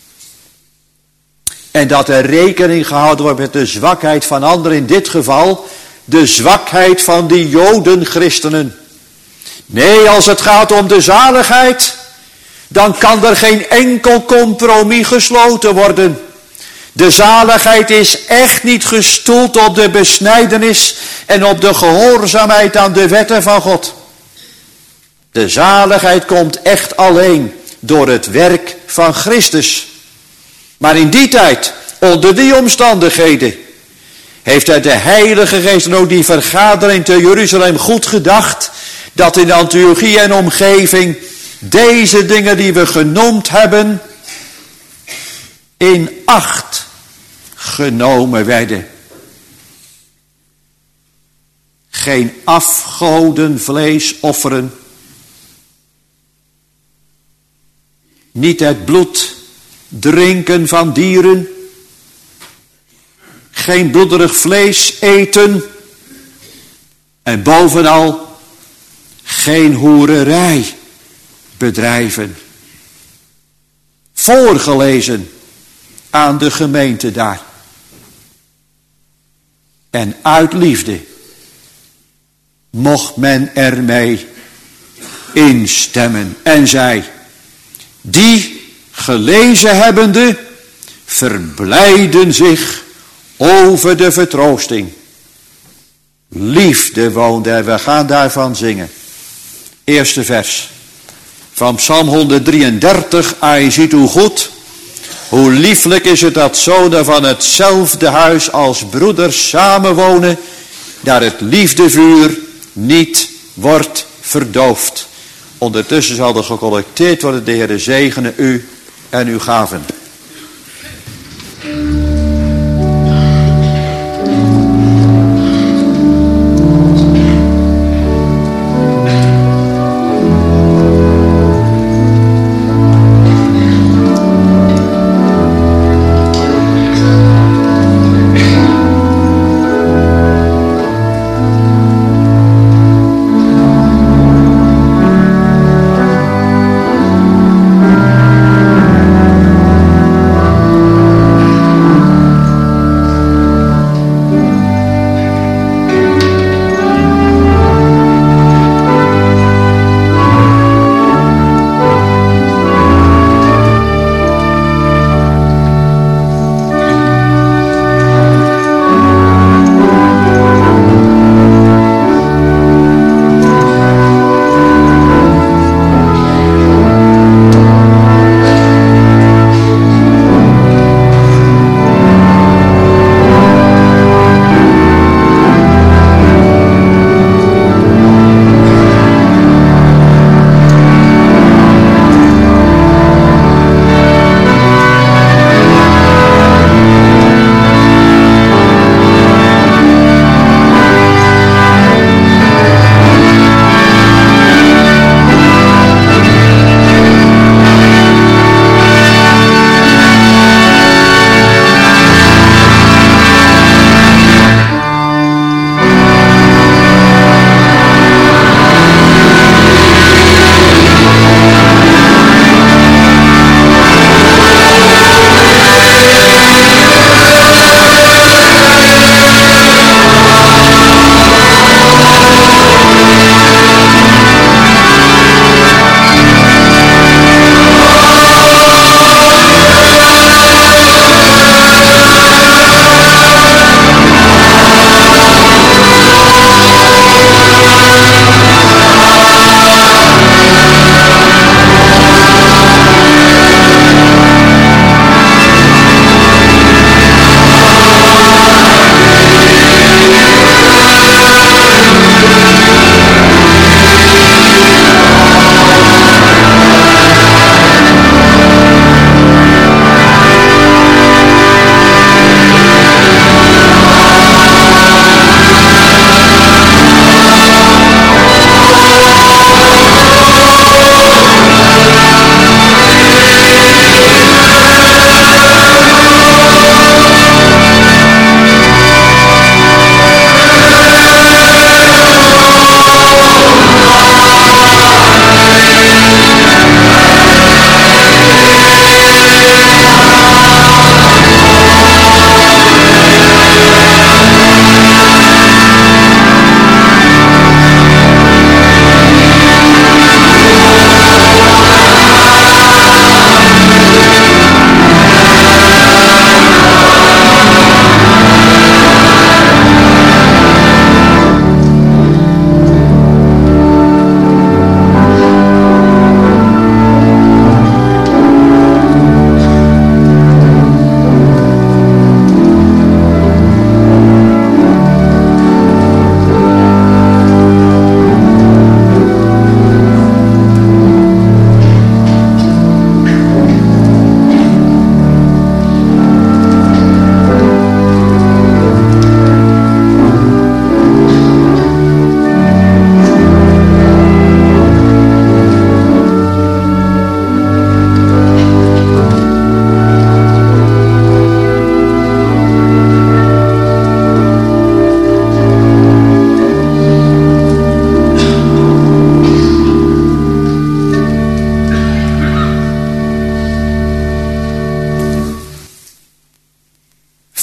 En dat er rekening gehouden wordt met de zwakheid van anderen. In dit geval de zwakheid van die Joden-christenen. Nee, als het gaat om de zaligheid, dan kan er geen enkel compromis gesloten worden. De zaligheid is echt niet gestoeld op de besnijdenis en op de gehoorzaamheid aan de wetten van God. De zaligheid komt echt alleen door het werk van Christus. Maar in die tijd, onder die omstandigheden, heeft hij de Heilige Geest en ook die vergadering te Jeruzalem goed gedacht, dat in Antiochië en omgeving deze dingen die we genoemd hebben, in acht genomen werden. Geen afgodenvlees offeren. Niet het bloed drinken van dieren. Geen bloederig vlees eten. En bovenal geen hoererij bedrijven. Voorgelezen aan de gemeente daar. En uit liefde mocht men ermee instemmen. En zij, die gelezen hebbende, verblijden zich over de vertroosting. Liefde woonde er, we gaan daarvan zingen. Eerste vers van Psalm honderddrieëndertig. Ah, je ziet hoe goed, hoe lieflijk is het dat zonen van hetzelfde huis als broeders samenwonen, daar het liefdevuur niet wordt verdoofd. Ondertussen zal er gecollecteerd worden. De Heere zegene u en uw gaven. Thank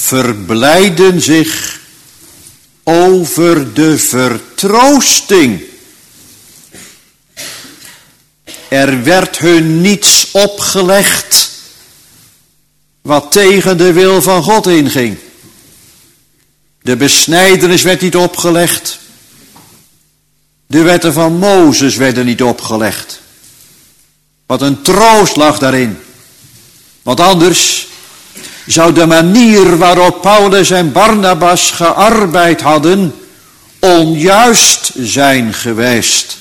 verblijden zich over de vertroosting. Er werd hun niets opgelegd wat tegen de wil van God inging. De besnijdenis werd niet opgelegd. De wetten van Mozes werden niet opgelegd. Wat een troost lag daarin. Want anders zou de manier waarop Paulus en Barnabas gearbeid hadden onjuist zijn geweest.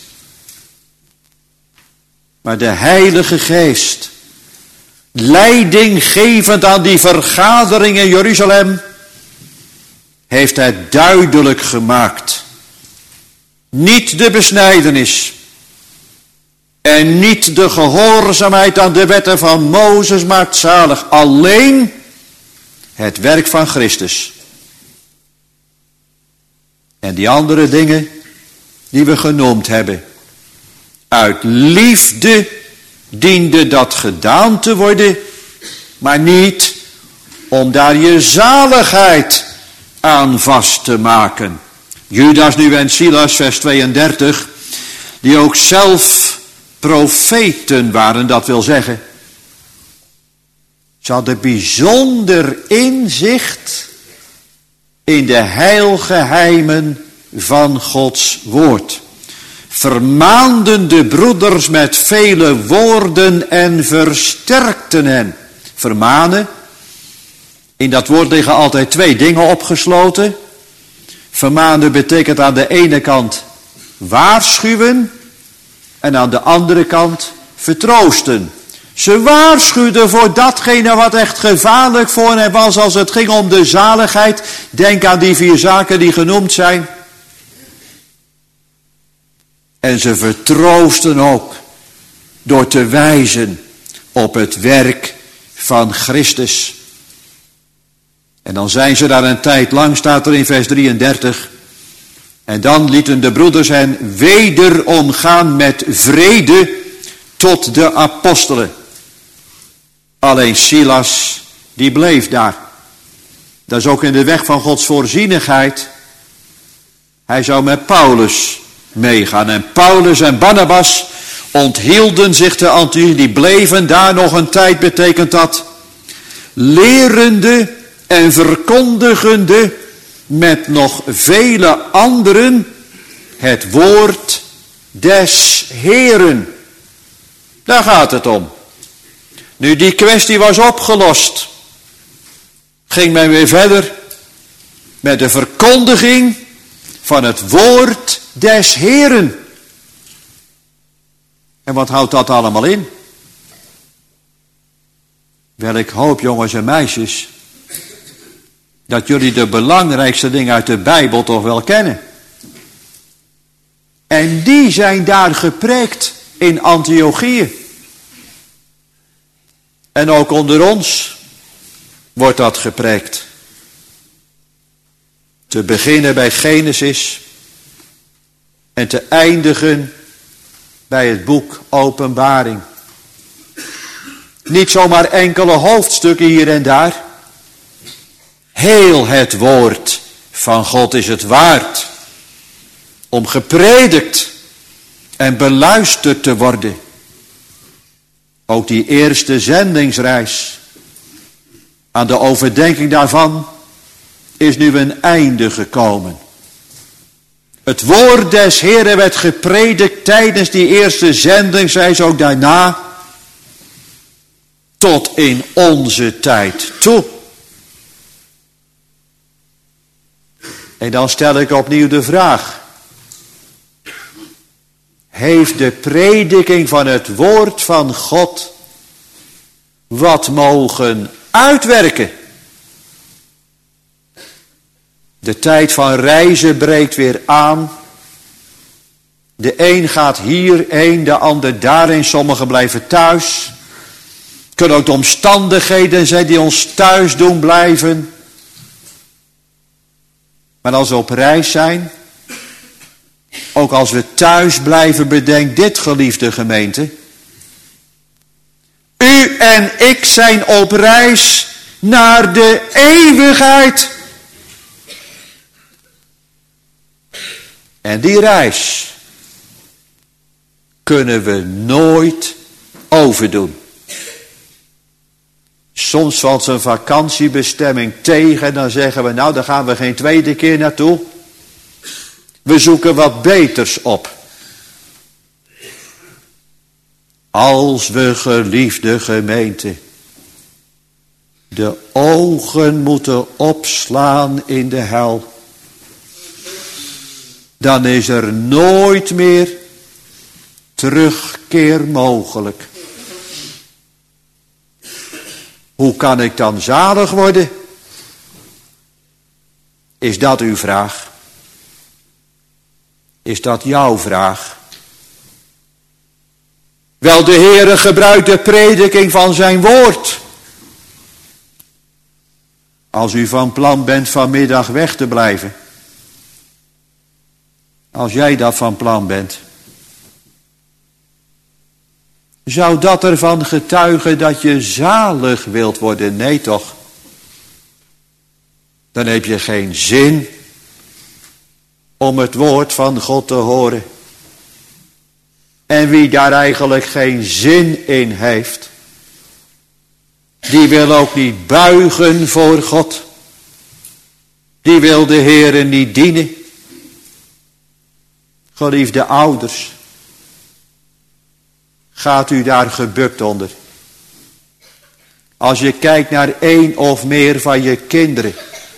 Maar de Heilige Geest, leidinggevend aan die vergadering in Jeruzalem, heeft het duidelijk gemaakt. Niet de besnijdenis en niet de gehoorzaamheid aan de wetten van Mozes maakt zalig. Alleen het werk van Christus. En die andere dingen die we genoemd hebben. Uit liefde diende dat gedaan te worden, maar niet om daar je zaligheid aan vast te maken. Judas nu en Silas, vers tweeëndertig, die ook zelf profeten waren, dat wil zeggen. Ze hadden bijzonder inzicht in de heilgeheimen van Gods woord. Vermaanden de broeders met vele woorden en versterkten hen. Vermanen, in dat woord liggen altijd twee dingen opgesloten. Vermanen betekent aan de ene kant waarschuwen en aan de andere kant vertroosten. Ze waarschuwden voor datgene wat echt gevaarlijk voor hen was als het ging om de zaligheid. Denk aan die vier zaken die genoemd zijn. En ze vertroosten ook door te wijzen op het werk van Christus. En dan zijn ze daar een tijd lang, staat er in vers drieëndertig. En dan lieten de broeders hen wederom gaan met vrede tot de apostelen. Alleen Silas, die bleef daar. Dat is ook in de weg van Gods voorzienigheid. Hij zou met Paulus meegaan. En Paulus en Barnabas onthielden zich te Antiochië. Die bleven daar nog een tijd, betekent dat. Lerende en verkondigende met nog vele anderen het woord des Heeren. Daar gaat het om. Nu die kwestie was opgelost, ging men weer verder met de verkondiging van het woord des Heeren. En wat houdt dat allemaal in? Wel, ik hoop, jongens en meisjes, dat jullie de belangrijkste dingen uit de Bijbel toch wel kennen. En die zijn daar gepreekt in Antiochië. En ook onder ons wordt dat gepreekt. Te beginnen bij Genesis en te eindigen bij het boek Openbaring. Niet zomaar enkele hoofdstukken hier en daar. Heel het woord van God is het waard om gepredikt en beluisterd te worden. Ook die eerste zendingsreis, aan de overdenking daarvan is nu een einde gekomen. Het woord des Heeren werd gepredikt tijdens die eerste zendingsreis, ook daarna, tot in onze tijd toe. En dan stel ik opnieuw de vraag. Heeft de prediking van het woord van God wat mogen uitwerken? De tijd van reizen breekt weer aan. De een gaat hierheen, de ander daarheen. Sommigen blijven thuis. Het kunnen ook de omstandigheden zijn die ons thuis doen blijven. Maar als we op reis zijn, ook als we thuis blijven, bedenk dit, geliefde gemeente. U en ik zijn op reis naar de eeuwigheid. En die reis kunnen we nooit overdoen. Soms valt zo'n vakantiebestemming tegen en dan zeggen we, nou, daar gaan we geen tweede keer naartoe. We zoeken wat beters op. Als we, geliefde gemeente, de ogen moeten opslaan in de hel, dan is er nooit meer terugkeer mogelijk. Hoe kan ik dan zalig worden? Is dat uw vraag? Is dat jouw vraag? Wel, de Heere gebruikt de prediking van zijn woord. Als u van plan bent vanmiddag weg te blijven. Als jij dat van plan bent. Zou dat ervan getuigen dat je zalig wilt worden? Nee toch? Dan heb je geen zin om het woord van God te horen. En wie daar eigenlijk geen zin in heeft, die wil ook niet buigen voor God. Die wil de Heere niet dienen. Geliefde ouders, gaat u daar gebukt onder? Als je kijkt naar één of meer van je kinderen.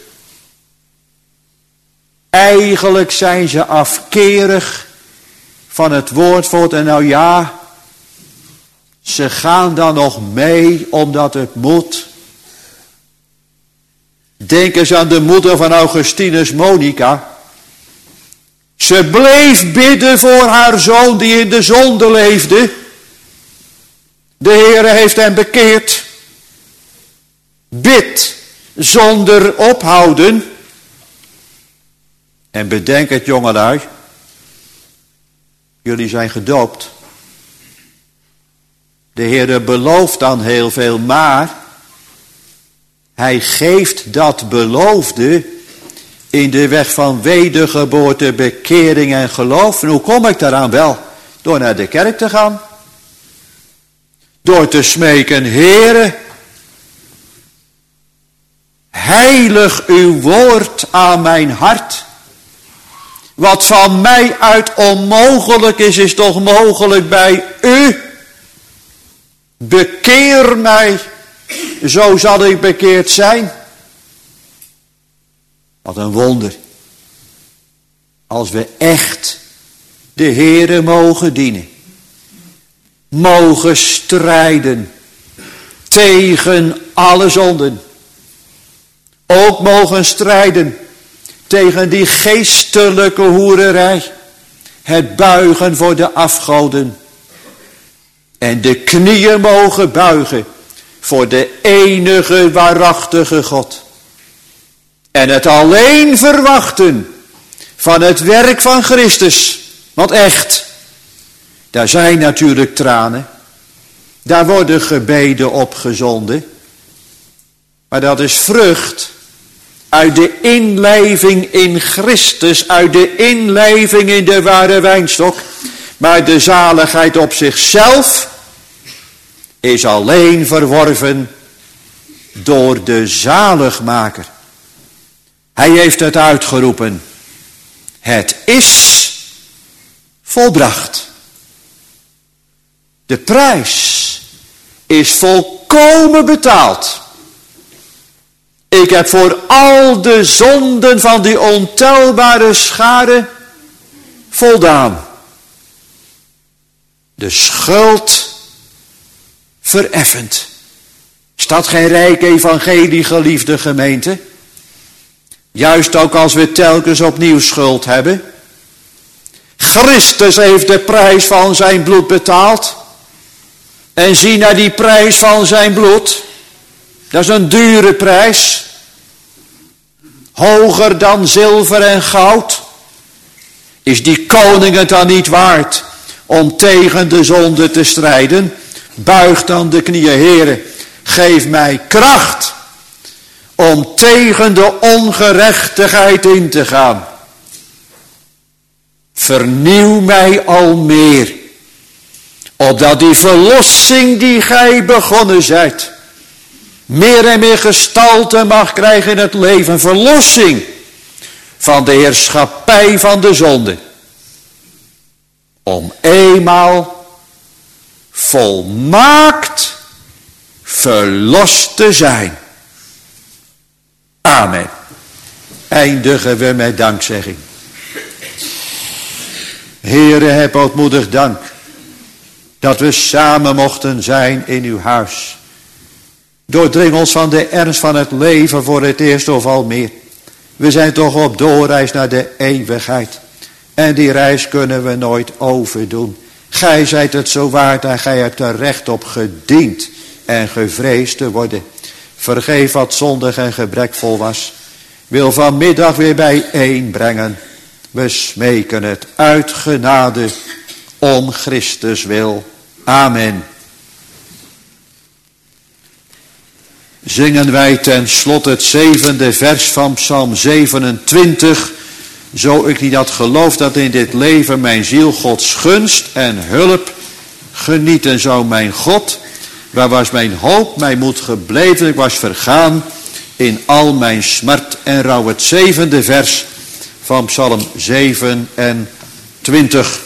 Eigenlijk zijn ze afkerig van het woord voor het. En nou ja, ze gaan dan nog mee omdat het moet. Denk eens aan de moeder van Augustinus Monica. Ze bleef bidden voor haar zoon die in de zonde leefde. De Heere heeft hem bekeerd. Bid zonder ophouden. En bedenk het, jongelui. Jullie zijn gedoopt. De Heere belooft dan heel veel, maar hij geeft dat beloofde in de weg van wedergeboorte, bekering en geloof. En hoe kom ik daaraan? Wel, door naar de kerk te gaan. Door te smeken, Heere, heilig uw woord aan mijn hart. Wat van mij uit onmogelijk is, is toch mogelijk bij u. Bekeer mij, zo zal ik bekeerd zijn. Wat een wonder. Als we echt de Heere mogen dienen. Mogen strijden tegen alle zonden. Ook mogen strijden tegen die geestelijke hoererij. Het buigen voor de afgoden. En de knieën mogen buigen voor de enige waarachtige God. En het alleen verwachten van het werk van Christus. Want echt, daar zijn natuurlijk tranen. Daar worden gebeden opgezonden. Maar dat is vrucht uit de inlijving in Christus, uit de inlijving in de ware wijnstok. Maar de zaligheid op zichzelf is alleen verworven door de zaligmaker. Hij heeft het uitgeroepen. Het is volbracht. De prijs is volkomen betaald. Ik heb voor al de zonden van die ontelbare schare voldaan. De schuld vereffend. Is dat geen rijk evangelie, geliefde gemeente? Juist ook als we telkens opnieuw schuld hebben. Christus heeft de prijs van zijn bloed betaald. En zie naar die prijs van zijn bloed. Dat is een dure prijs. Hoger dan zilver en goud. Is die koning het dan niet waard om tegen de zonde te strijden? Buig dan de knieën, Heere. Geef mij kracht om tegen de ongerechtigheid in te gaan. Vernieuw mij al meer, opdat die verlossing die gij begonnen zijt, meer en meer gestalte mag krijgen in het leven. Verlossing van de heerschappij van de zonde. Om eenmaal volmaakt verlost te zijn. Amen. Eindigen we met dankzegging. Heere, heb ootmoedig dank dat we samen mochten zijn in uw huis. Doordring ons van de ernst van het leven voor het eerst of al meer. We zijn toch op doorreis naar de eeuwigheid. En die reis kunnen we nooit overdoen. Gij zijt het zo waard en gij hebt er recht op gediend en gevreesd te worden. Vergeef wat zondig en gebrekvol was. Wil vanmiddag weer bijeenbrengen. We smeken het uit genade om Christus wil. Amen. Zingen wij ten slotte het zevende vers van Psalm zevenentwintig. Zo ik niet had geloofd dat in dit leven mijn ziel Gods gunst en hulp genieten zou, mijn God. Waar was mijn hoop, mijn moed gebleven, ik was vergaan in al mijn smart en rouw. Het zevende vers van Psalm zevenentwintig.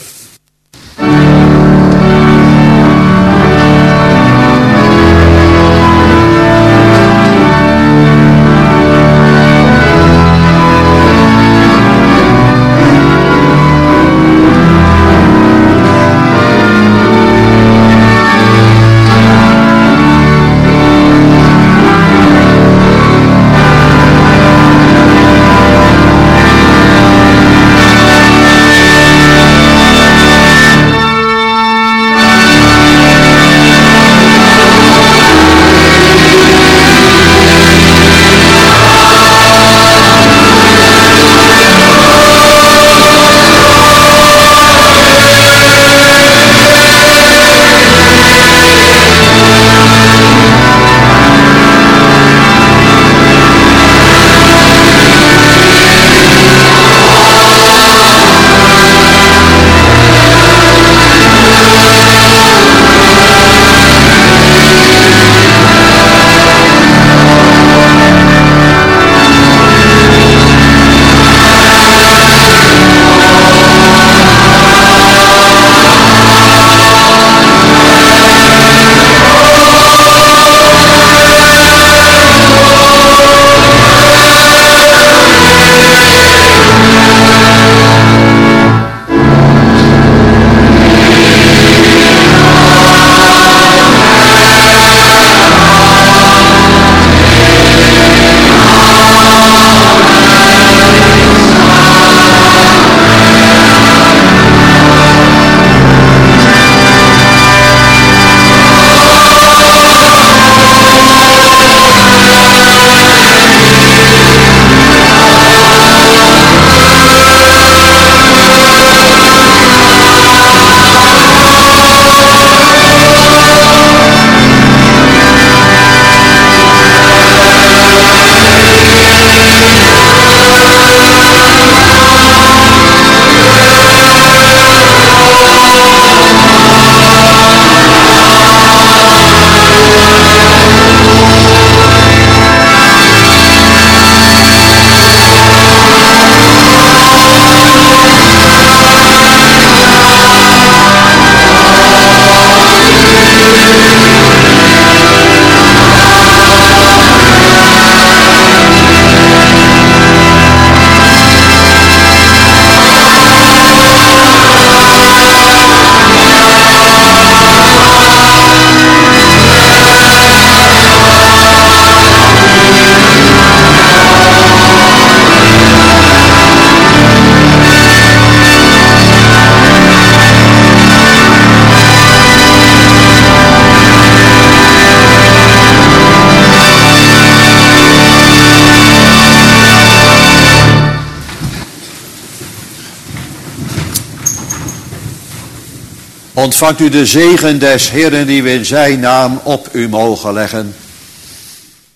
Ontvangt u de zegen des Heeren die we in zijn naam op u mogen leggen.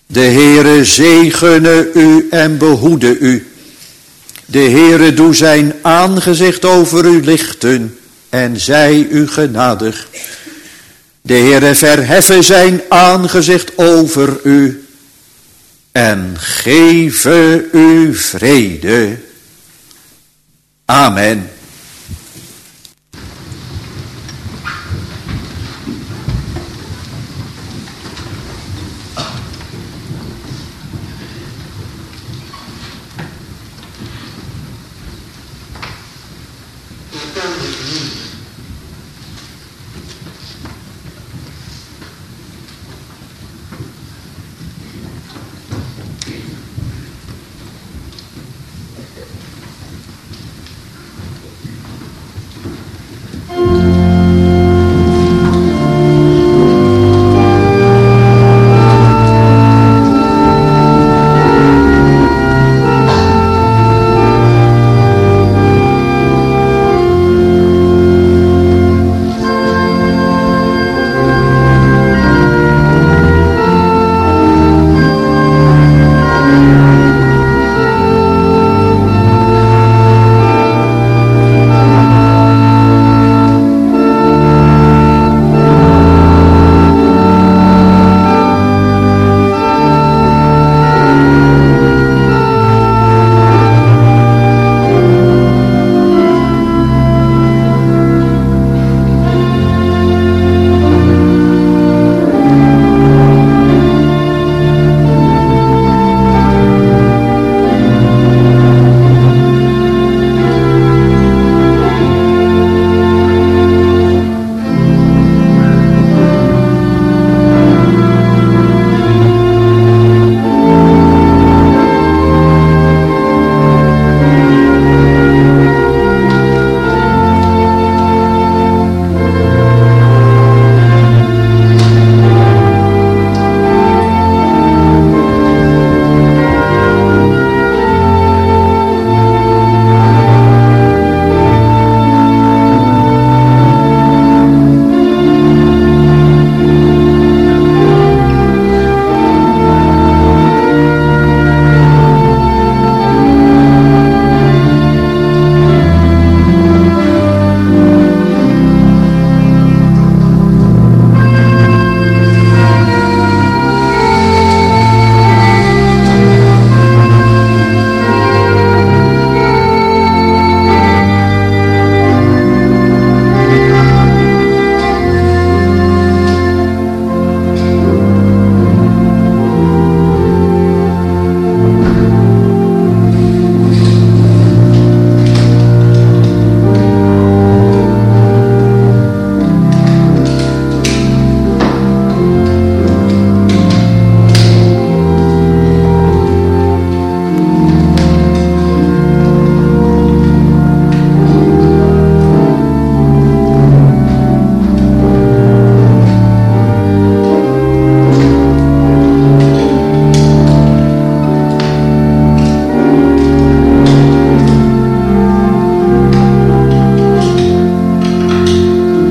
De Heere zegene u en behoede u. De Heere doe zijn aangezicht over u lichten en zij u genadig. De Heere verheffe zijn aangezicht over u en geeve u vrede. Amen.